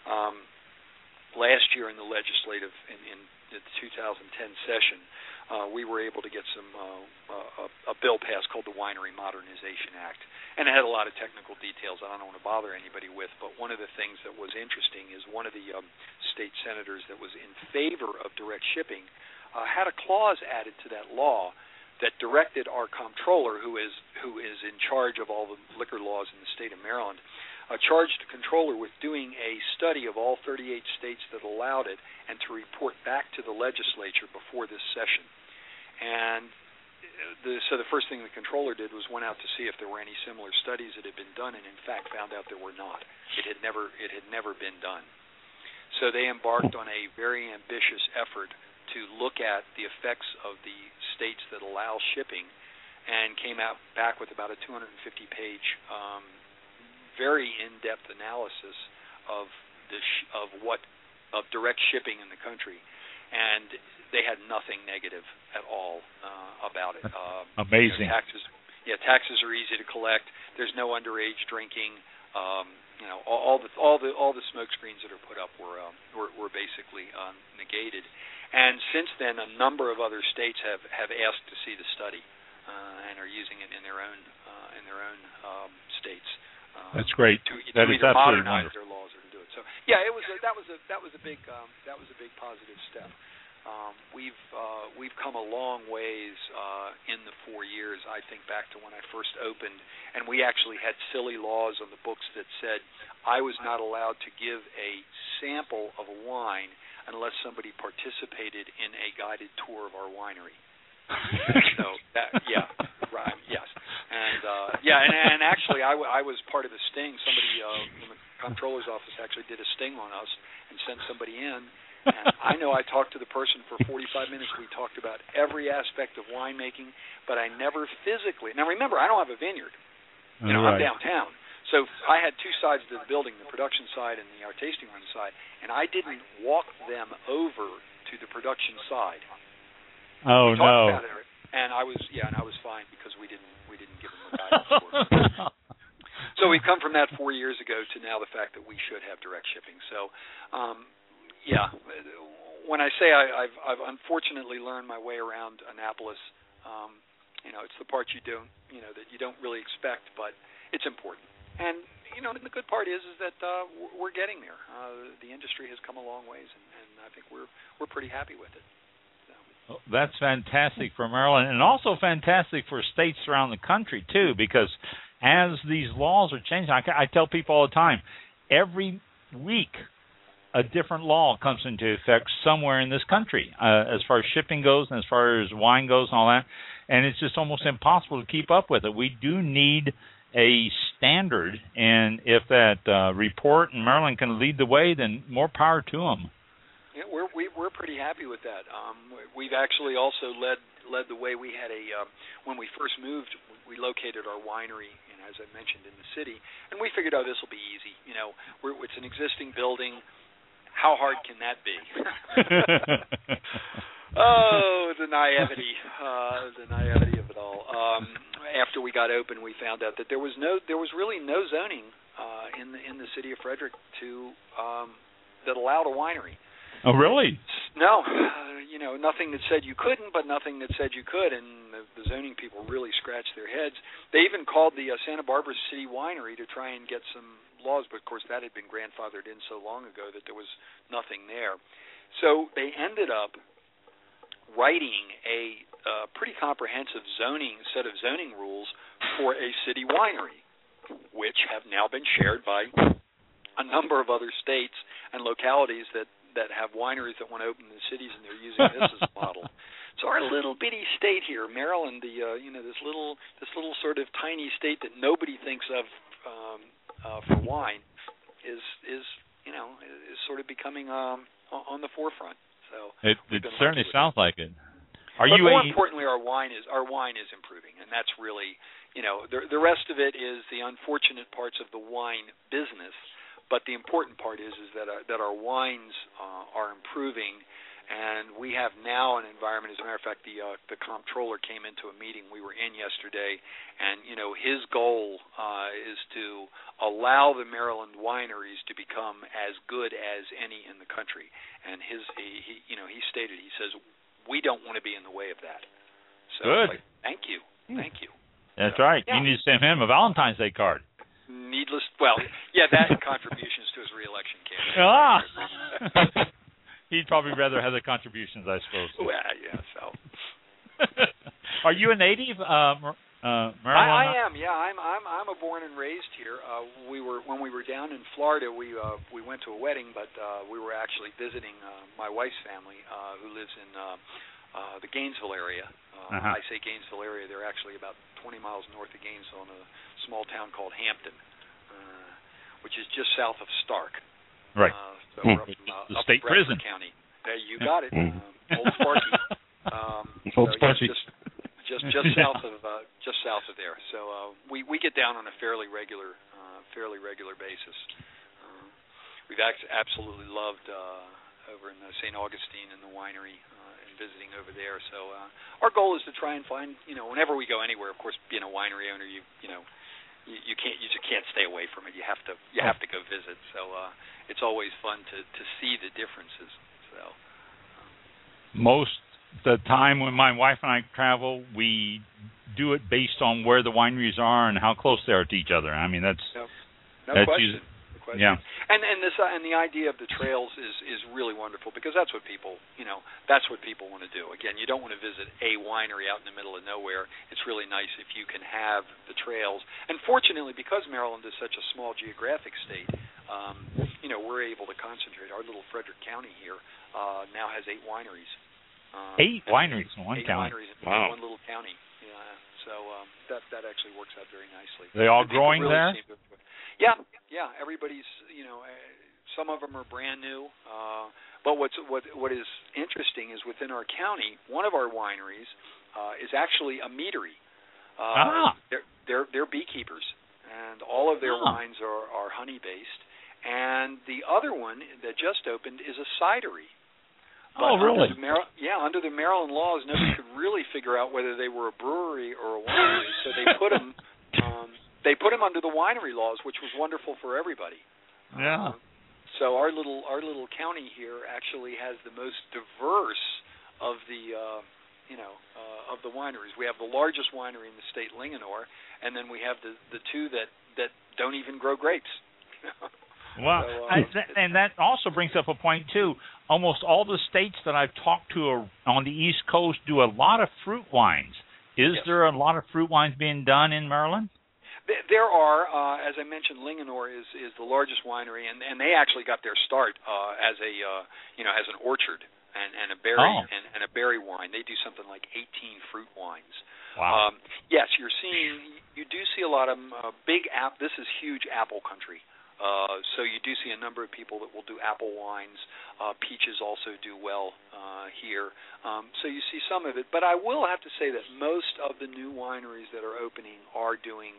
Speaker 2: Last year in the legislative in the 2010 session, we were able to get a bill passed called the Winery Modernization Act, and it had a lot of technical details I don't want to bother anybody with, but one of the things that was interesting is one of the state senators that was in favor of direct shipping had a clause added to that law that directed our comptroller, who is in charge of all the liquor laws in the state of Maryland, charged the comptroller with doing a study of all 38 states that allowed it and to report back to the legislature before this session. And so the first thing the comptroller did was went out to see if there were any similar studies that had been done, and in fact found out there were not. It had never been done. So they embarked on a very ambitious effort to look at the effects of the states that allow shipping, and came out back with about a 250-page, very in-depth analysis of direct shipping in the country, and they had nothing negative at all about it.
Speaker 6: Amazing.
Speaker 2: Taxes are easy to collect. There's no underage drinking. All the smoke screens that are put up were basically negated. And since then, a number of other states have asked to see the study and are using it in their own states.
Speaker 6: That's great.
Speaker 2: To
Speaker 6: that is
Speaker 2: either
Speaker 6: absolutely
Speaker 2: modernize
Speaker 6: wonderful.
Speaker 2: their laws or to do it. So that was a big positive step. We've come a long ways in the 4 years. I think back to when I first opened, and we actually had silly laws on the books that said I was not allowed to give a sample of a wine unless somebody participated in a guided tour of our winery. So and actually I was part of a sting. Somebody from the comptroller's office actually did a sting on us and sent somebody in. And I know I talked to the person for 45 minutes. We talked about every aspect of winemaking, but I never physically. Now remember, I don't have a vineyard.
Speaker 6: Right.
Speaker 2: I'm downtown. So I had two sides to the building, the production side and our tasting room side, and I didn't walk them over to the production side.
Speaker 6: Oh,
Speaker 2: we talked about it, and I was fine because we didn't give them the guidance for it. So we've come from that 4 years ago to now the fact that we should have direct shipping. So when I say I've unfortunately learned my way around Annapolis, it's the part that you don't really expect, but it's important. And the good part is that we're getting there. The industry has come a long ways, and I think we're pretty happy with it.
Speaker 6: Well, that's fantastic for Maryland, and also fantastic for states around the country too, because as these laws are changing, I tell people all the time, every week a different law comes into effect somewhere in this country, as far as shipping goes and as far as wine goes and all that, and it's just almost impossible to keep up with it. We do need a standard, and if that report in Maryland can lead the way, then more power to them.
Speaker 2: Yeah, we're pretty happy with that. We've actually also led the way. We had when we first moved, we located our winery, as I mentioned, in the city, and we figured, this will be easy. It's an existing building. How hard can that be? The naivety of it all. After we got open, we found out that there was really no zoning in the city of Frederick that allowed a winery.
Speaker 6: Oh, really?
Speaker 2: No, nothing that said you couldn't, but nothing that said you could, and the zoning people really scratched their heads. They even called the Santa Barbara City Winery to try and get some laws, but of course that had been grandfathered in so long ago that there was nothing there. So they ended up writing a pretty comprehensive set of zoning rules for a city winery, which have now been shared by a number of other states and localities that have wineries that want to open in the cities, and they're using this as a model. So our little bitty state here, Maryland, this little sort of tiny state that nobody thinks of for wine, is sort of becoming on the forefront. So
Speaker 6: it certainly sounds like it.
Speaker 2: More importantly, our wine is improving, and that's really the rest of it is the unfortunate parts of the wine business. But the important part is that our wines are improving, and we have now an environment. As a matter of fact, the comptroller came into a meeting we were in yesterday, and his goal is to allow the Maryland wineries to become as good as any in the country. And he stated, he says, we don't want to be in the way of that. So
Speaker 6: good.
Speaker 2: Thank you.
Speaker 6: That's right. Yeah. You need to send him a Valentine's Day card.
Speaker 2: That contributions to his reelection campaign.
Speaker 6: He'd probably rather have the contributions, I suppose.
Speaker 2: Well, yeah. So,
Speaker 6: are you a native, Maryland?
Speaker 2: I am. Yeah, I'm a born and raised here. When we were down in Florida, we went to a wedding, but we were actually visiting my wife's family, who lives in the Gainesville area. I say Gainesville area. They're actually about 20 miles north of Gainesville in a small town called Hampton, which is just south of Stark.
Speaker 6: Right.
Speaker 2: So we're up,
Speaker 6: the state prison.
Speaker 2: County. You got it. Old Sparky.
Speaker 1: Old Sparky.
Speaker 2: Just south of there. So we get down on a fairly regular fairly regular basis. We've absolutely loved over in St. Augustine and the winery and visiting over there. So our goal is to try and find, whenever we go anywhere, of course, being a winery owner, you just can't stay away from it. You have to go visit. So it's always fun to see the differences. So
Speaker 6: most the time when my wife and I travel, we do it based on where the wineries are and how close they are to each other. I mean, that's
Speaker 2: question.
Speaker 6: Yeah.
Speaker 2: And the idea of the trails is really wonderful, because that's what people want to do. Again, you don't want to visit a winery out in the middle of nowhere. It's really nice if you can have the trails. And fortunately, because Maryland is such a small geographic state, we're able to concentrate. Our little Frederick County here now has 8 wineries.
Speaker 6: 8 wineries in one county.
Speaker 2: 8 wineries in one little county. Yeah. So that actually works out very nicely.
Speaker 6: They all growing
Speaker 2: really
Speaker 6: there?
Speaker 2: Yeah. Everybody's, some of them are brand new. But what is interesting is within our county, one of our wineries is actually a meadery. They're beekeepers, and all of their wines are honey based. And the other one that just opened is a cidery. But
Speaker 6: really?
Speaker 2: Under the Maryland laws, nobody could really figure out whether they were a brewery or a winery, so they put them. They put them under the winery laws, which was wonderful for everybody.
Speaker 6: Yeah.
Speaker 2: So our little county here actually has the most diverse of the of the wineries. We have the largest winery in the state, Linganore, and then we have the 2 that don't even grow grapes.
Speaker 6: Well, so, and that also brings up a point too. Almost all the states that I've talked to on the East Coast do a lot of fruit wines. Is there a lot of fruit wines being done in Maryland?
Speaker 2: There are, as I mentioned, Linganore is the largest winery, and they actually got their start as an orchard and a berry and a berry wine. They do something like 18 fruit wines.
Speaker 6: Wow.
Speaker 2: Yes, you do see a lot of big This is huge apple country. So you do see a number of people that will do apple wines. Peaches also do well here. So you see some of it. But I will have to say that most of the new wineries that are opening are doing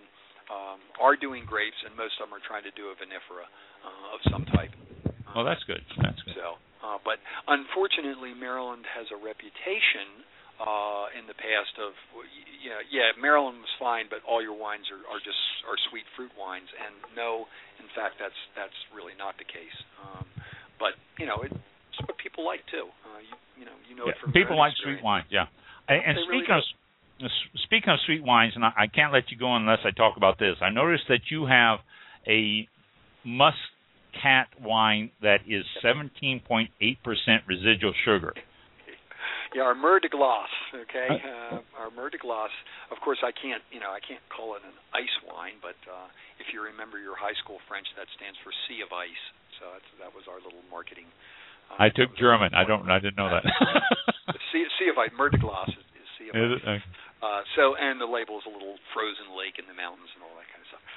Speaker 2: grapes, and most of them are trying to do a vinifera of some type.
Speaker 6: Well, that's good. That's good.
Speaker 2: So, but unfortunately, Maryland has a reputation in the past of, Maryland was fine, but all your wines are sweet fruit wines, and no, in fact, that's really not the case. But it's what people like too. You know it from
Speaker 6: people like
Speaker 2: experience.
Speaker 6: Sweet wines. Yeah. And speaking of sweet wines, and I can't let you go unless I talk about this. I noticed that you have a Muscat wine that is 17.8% residual sugar.
Speaker 2: Yeah, our Mer de Glace, okay? Our Mer de Glace, of course, I can't call it an ice wine, but if you remember your high school French, that stands for Sea of Ice. So that was our little marketing.
Speaker 6: I took German. I didn't know that.
Speaker 2: Sea of Ice, Mer de Glace is Sea of Ice.
Speaker 6: Okay.
Speaker 2: And the label is a little frozen lake in the mountains and all that kind of stuff.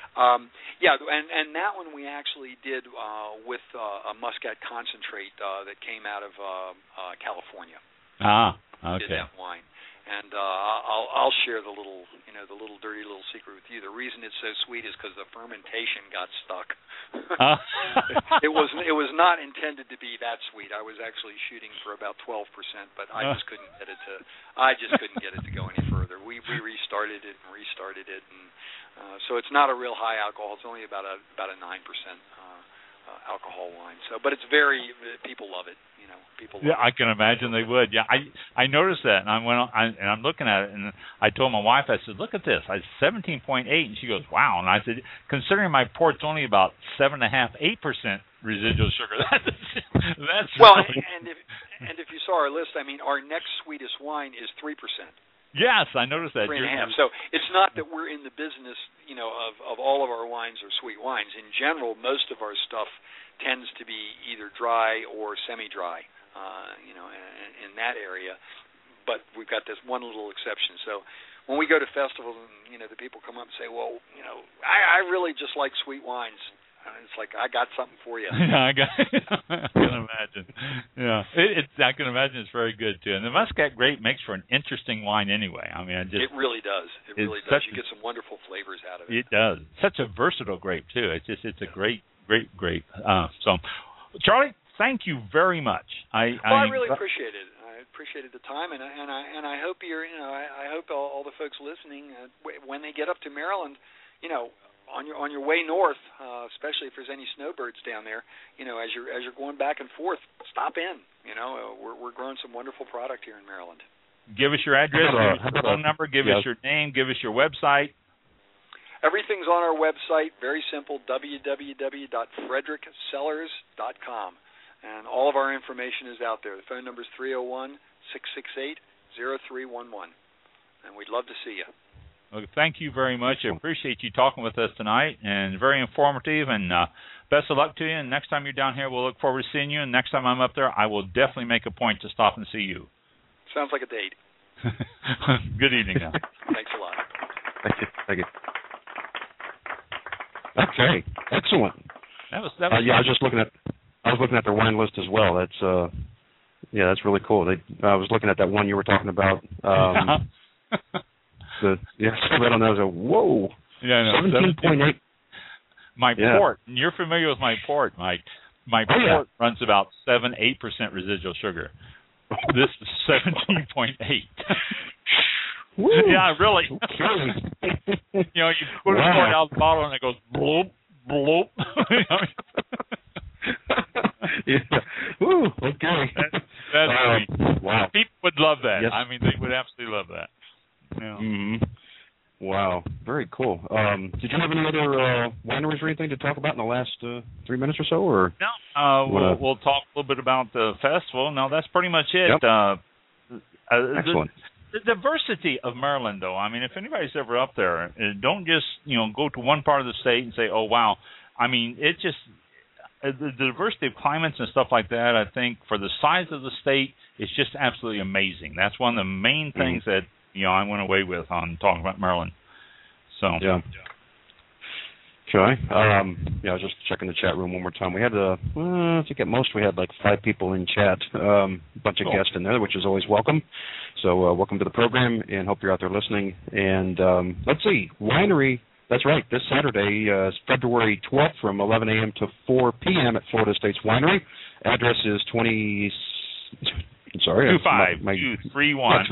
Speaker 2: And that one we actually did with a Muscat concentrate that came out of California.
Speaker 6: Okay.
Speaker 2: Did that wine, and I'll share the little dirty little secret with you. The reason it's so sweet is because the fermentation got stuck. It was not intended to be that sweet. I was actually shooting for about 12%, but I just couldn't get it to go any further. We restarted it, and so it's not a real high alcohol. It's only about a 9% alcohol wine. So, but it's people love it. People love it.
Speaker 6: I can imagine they would. Yeah, I noticed that, and I'm looking at it, and I told my wife, I said, "Look at this. I 17.8," and she goes, "Wow." And I said, "Considering my port's only about 7.5-8% residual sugar, that's
Speaker 2: well."
Speaker 6: Really...
Speaker 2: And if you saw our list, I mean, our next sweetest wine is 3%.
Speaker 6: Yes, I noticed that.
Speaker 2: 3.5. So it's not that we're in the business, of all of our wines are sweet wines. In general, most of our stuff tends to be either dry or semi-dry, in that area. But we've got this one little exception. So when we go to festivals and, the people come up and say, well, I really just like sweet wines. It's like, I got something for you.
Speaker 6: Yeah, I can imagine. Yeah, I can imagine it's very good too. And the Muscat grape makes for an interesting wine anyway. I mean, it
Speaker 2: really does. It really does. You get some wonderful flavors out of it.
Speaker 6: It does. Such a versatile grape too. It's a great grape. So, Charlie, thank you very much. I
Speaker 2: really appreciate it. I appreciated the time, and I hope I hope all the folks listening, when they get up to Maryland, on your way north, especially if there's any snowbirds down there, as you're going back and forth, stop in. We're growing some wonderful product here in Maryland.
Speaker 6: Give us your address, give us your phone number, give us your name, give us your website.
Speaker 2: Everything's on our website. Very simple, www.fredericksellers.com. And all of our information is out there. The phone number is 301-668-0311. And we'd love to see you.
Speaker 6: Well, thank you very much. I appreciate you talking with us tonight, and very informative, and best of luck to you. And next time you're down here, we'll look forward to seeing you. And next time I'm up there, I will definitely make a point to stop and see you.
Speaker 2: Sounds like a date.
Speaker 6: Good evening now.
Speaker 2: Thanks a lot.
Speaker 1: Thank you. Okay, excellent.
Speaker 6: That was
Speaker 1: I was looking at their wine list as well. That's really cool. I was looking at that one you were talking about. I don't know. So, whoa.
Speaker 6: Yeah, no,
Speaker 1: 17.8.
Speaker 6: My port. You're familiar with my port, Mike. My port runs about 7-8% residual sugar. This is 17.8. Yeah, really. You put a port out of the bottle and it goes bloop, bloop.
Speaker 1: Woo, okay.
Speaker 6: That's sweet.
Speaker 1: Wow.
Speaker 6: People would love that.
Speaker 1: Yes.
Speaker 6: I mean, they would absolutely love that. Yeah.
Speaker 1: Mm-hmm. Wow, very cool. Did you have any other wineries or anything to talk about in the last 3 minutes or so? Or
Speaker 6: no, we'll talk a little bit about the festival. No, that's pretty much it.
Speaker 1: Yep. Excellent.
Speaker 6: The diversity of Maryland, though. I mean, if anybody's ever up there, don't just go to one part of the state and say, "Oh, wow." I mean, it just the diversity of climates and stuff like that. I think for the size of the state, it's just absolutely amazing. That's one of the main things that I went away with on talking about Maryland. So
Speaker 1: yeah. Okay. I was just checking the chat room one more time. We had I think at most we had like 5 people in chat. A bunch of guests in there, which is always welcome. So welcome to the program, and hope you're out there listening. And let's see, winery. That's right. This Saturday is February 12th from 11 a.m. to 4 p.m. at Florida Estates Winery. Address is
Speaker 6: 25231.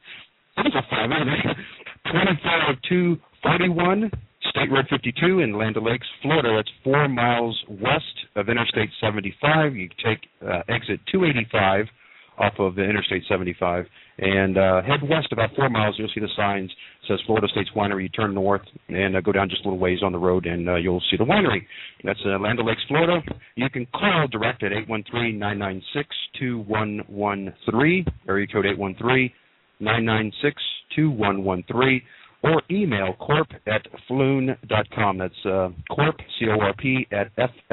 Speaker 1: 25241 State Road 52 in Land O'Lakes, Florida. That's 4 miles west of Interstate 75. You take exit 285 off of the Interstate 75 and head west about 4 miles. You'll see the signs. It says Florida Estates Winery. You turn north and go down just a little ways on the road, and you'll see the winery. That's Land O'Lakes, Florida. You can call direct at 813-996-2113, area code 813-996-2113, or email corp@flewn.com. That's corp, C-O-R-P, at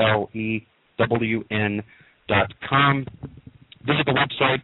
Speaker 1: FLEWN.com. Visit the website,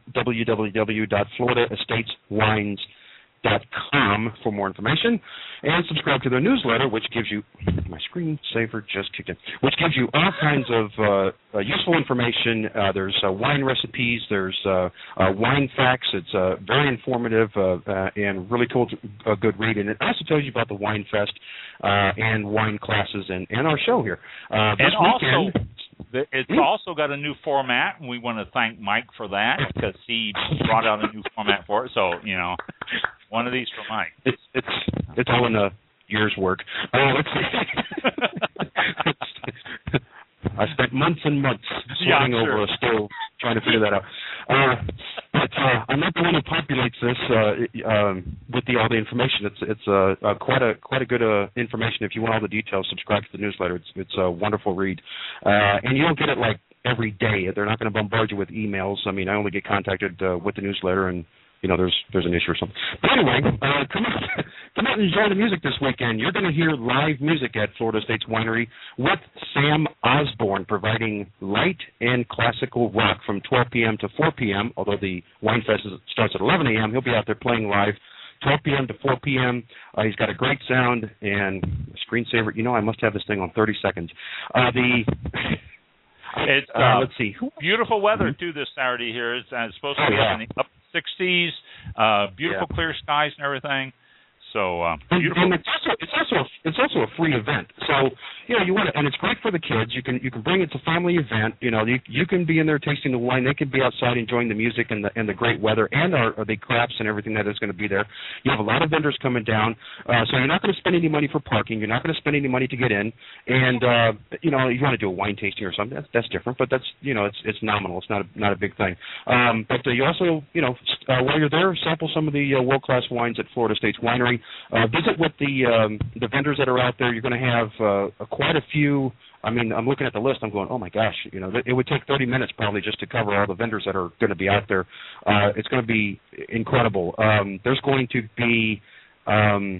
Speaker 1: www.floridaestateswines.com for more information, and subscribe to their newsletter, which gives you my screensaver just kicked in, which gives you all kinds of useful information. There's wine recipes, there's wine facts. It's very informative and really cool, good read, and it also tells you about the Wine Fest and wine classes and our show here this weekend.
Speaker 6: It's also got a new format, and we want to thank Mike for that because he brought out a new format for it. So, one of these for Mike.
Speaker 1: It's all in a year's work. Let's see. I spent months and months sorting over a stove trying to figure that out. But I'm not the one who populates this with all the information. It's quite a good information. If you want all the details, subscribe to the newsletter. It's a wonderful read, and you don't get it like every day. They're not going to bombard you with emails. I mean, I only get contacted with the newsletter, and there's an issue or something. But anyway, come out and enjoy the music this weekend. You're going to hear live music at Florida Estates Winery with Sam Osborne, providing light and classical rock from 12 p.m. to 4 p.m., although the Wine Fest starts at 11 a.m. He'll be out there playing live 12 p.m. to 4 p.m. He's got a great sound and screensaver. You know, I must have this thing on 30 seconds.
Speaker 6: It's
Speaker 1: let's see.
Speaker 6: Beautiful weather too this Saturday here. It's supposed to be in the up 60s. Beautiful clear skies and everything. So beautiful.
Speaker 1: And it's also a free event. So you want to, and it's great for the kids. You can bring it to family event. You can be in there tasting the wine. They can be outside enjoying the music and the great weather and the crafts and everything that is going to be there. You have a lot of vendors coming down. So you're not going to spend any money for parking. You're not going to spend any money to get in. And if you want to do a wine tasting or something, that's different. But that's it's nominal. It's not a big thing. But you also while you're there, sample some of the world-class wines at Florida State's Winery. Visit with the vendors that are out there. You're going to have quite a few. I mean, I'm looking at the list. I'm going, oh my gosh, it would take 30 minutes probably just to cover all the vendors that are going to be out there. It's going to be incredible. There's going to be, I'm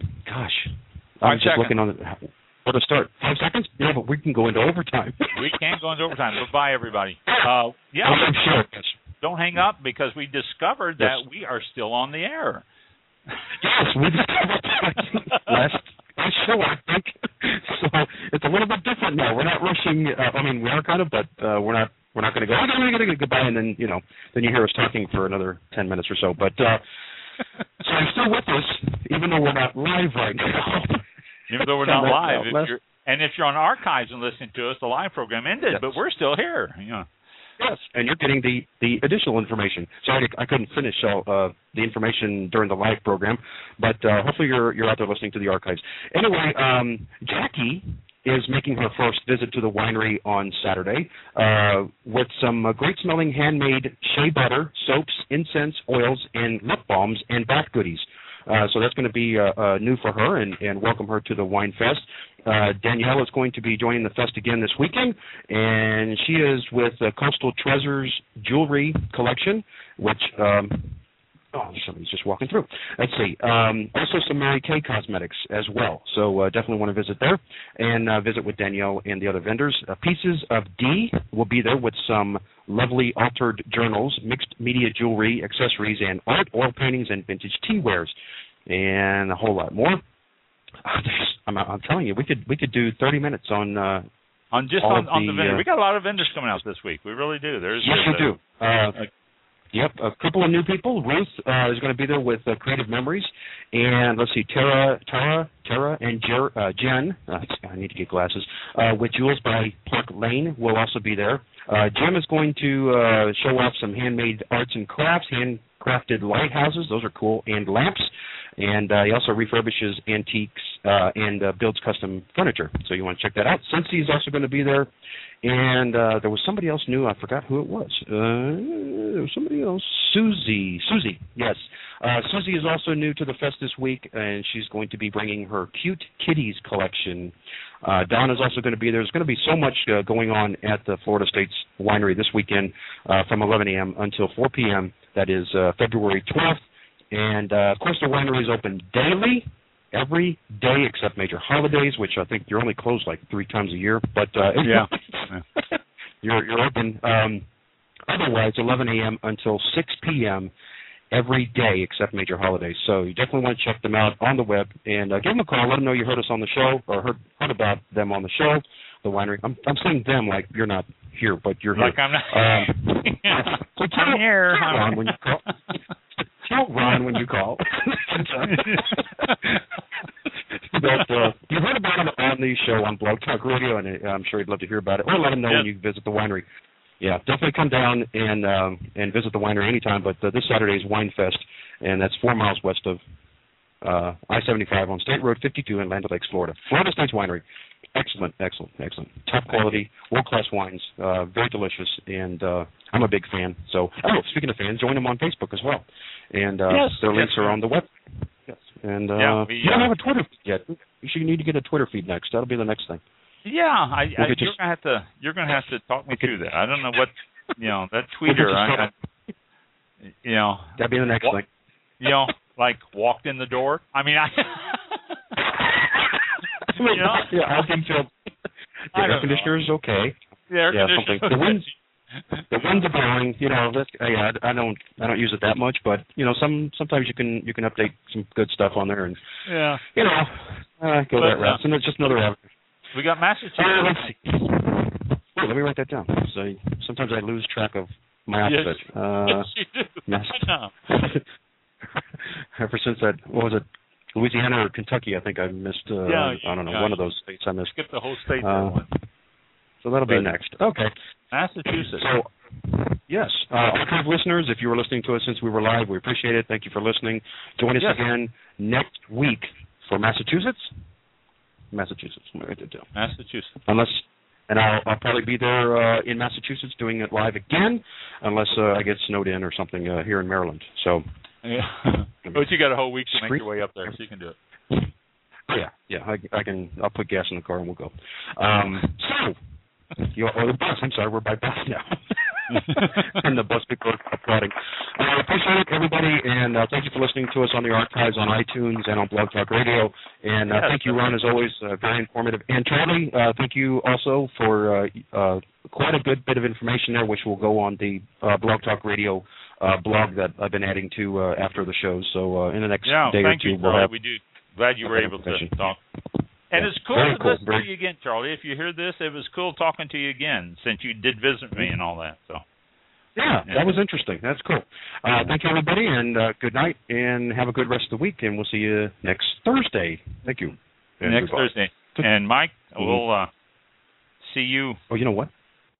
Speaker 1: just looking on where to start. 5 seconds? Yeah, but we can go into overtime.
Speaker 6: We can go into overtime. Goodbye, everybody.
Speaker 1: I'm sure.
Speaker 6: Don't hang up because we discovered that we are still on the air.
Speaker 1: Yes, we discovered that last show, I think. So it's a little bit different now. We're not rushing. We are kind of, but we're not going to go. We're going to goodbye, and then then you hear us talking for another 10 minutes or so. But so you're still with us, even though we're not live right now.
Speaker 6: Even though we're not live, if you're on archives and listening to us, the live program ended, but we're still here.
Speaker 1: Yes, and you're getting the additional information. Sorry, I couldn't finish the information during the live program, but hopefully you're out there listening to the archives. Anyway, Jackie is making her first visit to the winery on Saturday with some great-smelling handmade shea butter, soaps, incense, oils, and lip balms and bath goodies. So that's going to be new for her and welcome her to the Wine Fest. Danielle is going to be joining the fest again this weekend, and she is with Coastal Treasures Jewelry Collection, which somebody's just walking through. Let's see. Also some Mary Kay Cosmetics as well. So definitely want to visit there and visit with Danielle and the other vendors. Pieces of D will be there with some lovely altered journals, mixed media jewelry, accessories, and art, oil paintings, and vintage tea wares, and a whole lot more. I'm telling you, we could do 30 minutes on the
Speaker 6: vendor. We got a lot of vendors coming out this week. We really do.
Speaker 1: Yes, we do. Yep, a couple of new people. Ruth is going to be there with Creative Memories, and let's see, Tara, and Jen. I need to get glasses. With Jewels by Park Lane will also be there. Jim is going to show off some handmade arts and crafts, handcrafted lighthouses. Those are cool, and lamps. And he also refurbishes antiques and builds custom furniture. So you want to check that out. Cincy is also going to be there. And there was somebody else new. I forgot who it was. There was somebody else. Susie, yes. Susie is also new to the fest this week, and she's going to be bringing her Cute Kitties collection. Don is also going to be there. There's going to be so much going on at the Florida State's Winery this weekend from 11 a.m. until 4 p.m. That is February 12th. And, of course, the winery is open daily, every day except major holidays, which I think you're only closed like 3 times a year. But you're open. Otherwise, 11 a.m. until 6 p.m. every day except major holidays. So you definitely want to check them out on the web and give them a call. Let them know you heard us on the show or heard about them on the show, the winery. I'm saying them like you're not here, but you're here.
Speaker 6: Like I'm not.
Speaker 1: So
Speaker 6: I'm here.
Speaker 1: Ron when you call. Tell Ron when you call. But you heard about him on the show on Blog Talk Radio, and I'm sure he'd love to hear about it. Or let him know when you visit the winery. Yeah, definitely come down and visit the winery anytime. But this Saturday is Wine Fest, and that's 4 miles west of I-75 on State Road 52 in Land O'Lakes, Florida. Florida State's Winery. Excellent. Top quality, world-class wines, very delicious, and I'm a big fan. So, speaking of fans, join them on Facebook as well. And their links are on the web. Yes. And you don't have a Twitter feed yet. You need to get a Twitter feed next. That'll be the next thing.
Speaker 6: Yeah, you're gonna have to talk me through that. I don't know what that tweeter.
Speaker 1: That'd be the next thing.
Speaker 6: Like walked in the door. I mean,
Speaker 1: I think the air conditioner is okay.
Speaker 6: The air conditioner.
Speaker 1: the winds are blowing. I don't use it that much, but sometimes you can update some good stuff on there, and
Speaker 6: yeah,
Speaker 1: go that route. And it's just another avenue.
Speaker 6: We got Massachusetts.
Speaker 1: Let's see. Oh, let me write that down. So sometimes I lose track of my alphabet.
Speaker 6: Yes, you do. I know.
Speaker 1: Ever since that, what was it? Louisiana or Kentucky, I think I missed, I don't know, one of those states I missed.
Speaker 6: Skip the whole state there one.
Speaker 1: So that'll be next. Okay.
Speaker 6: Massachusetts.
Speaker 1: So, yes, archive listeners, if you were listening to us since we were live, we appreciate it. Thank you for listening. Join us again next week for Massachusetts. Let me write that down.
Speaker 6: Massachusetts.
Speaker 1: And I'll probably be there in Massachusetts doing it live again, unless I get snowed in or something here in Maryland. So.
Speaker 6: Yeah, but you got a whole week to make your way up there, so you can do it.
Speaker 1: Yeah, I can. I'll put gas in the car and we'll go. Or the bus. I'm sorry, we're by bus now. And the bus people are applauding. I appreciate it, everybody, and thank you for listening to us on the archives on iTunes and on Blog Talk Radio. And thank you, Ron, as always, very informative. And Charlie, thank you also for quite a good bit of information there, which will go on the Blog Talk Radio blog that I've been adding to after the show. So in the next day or two, we'll have.
Speaker 6: We do. Glad you were able to talk. And it's cool to listen to you again, Charlie. If you hear this, it was cool talking to you again since you did visit me and all that. So.
Speaker 1: Yeah, that was interesting. That's cool. Thank you, everybody, and good night, and have a good rest of the week, and we'll see you next Thursday. Thank you.
Speaker 6: Next Thursday. And Mike, we'll see you.
Speaker 1: Oh, you know what?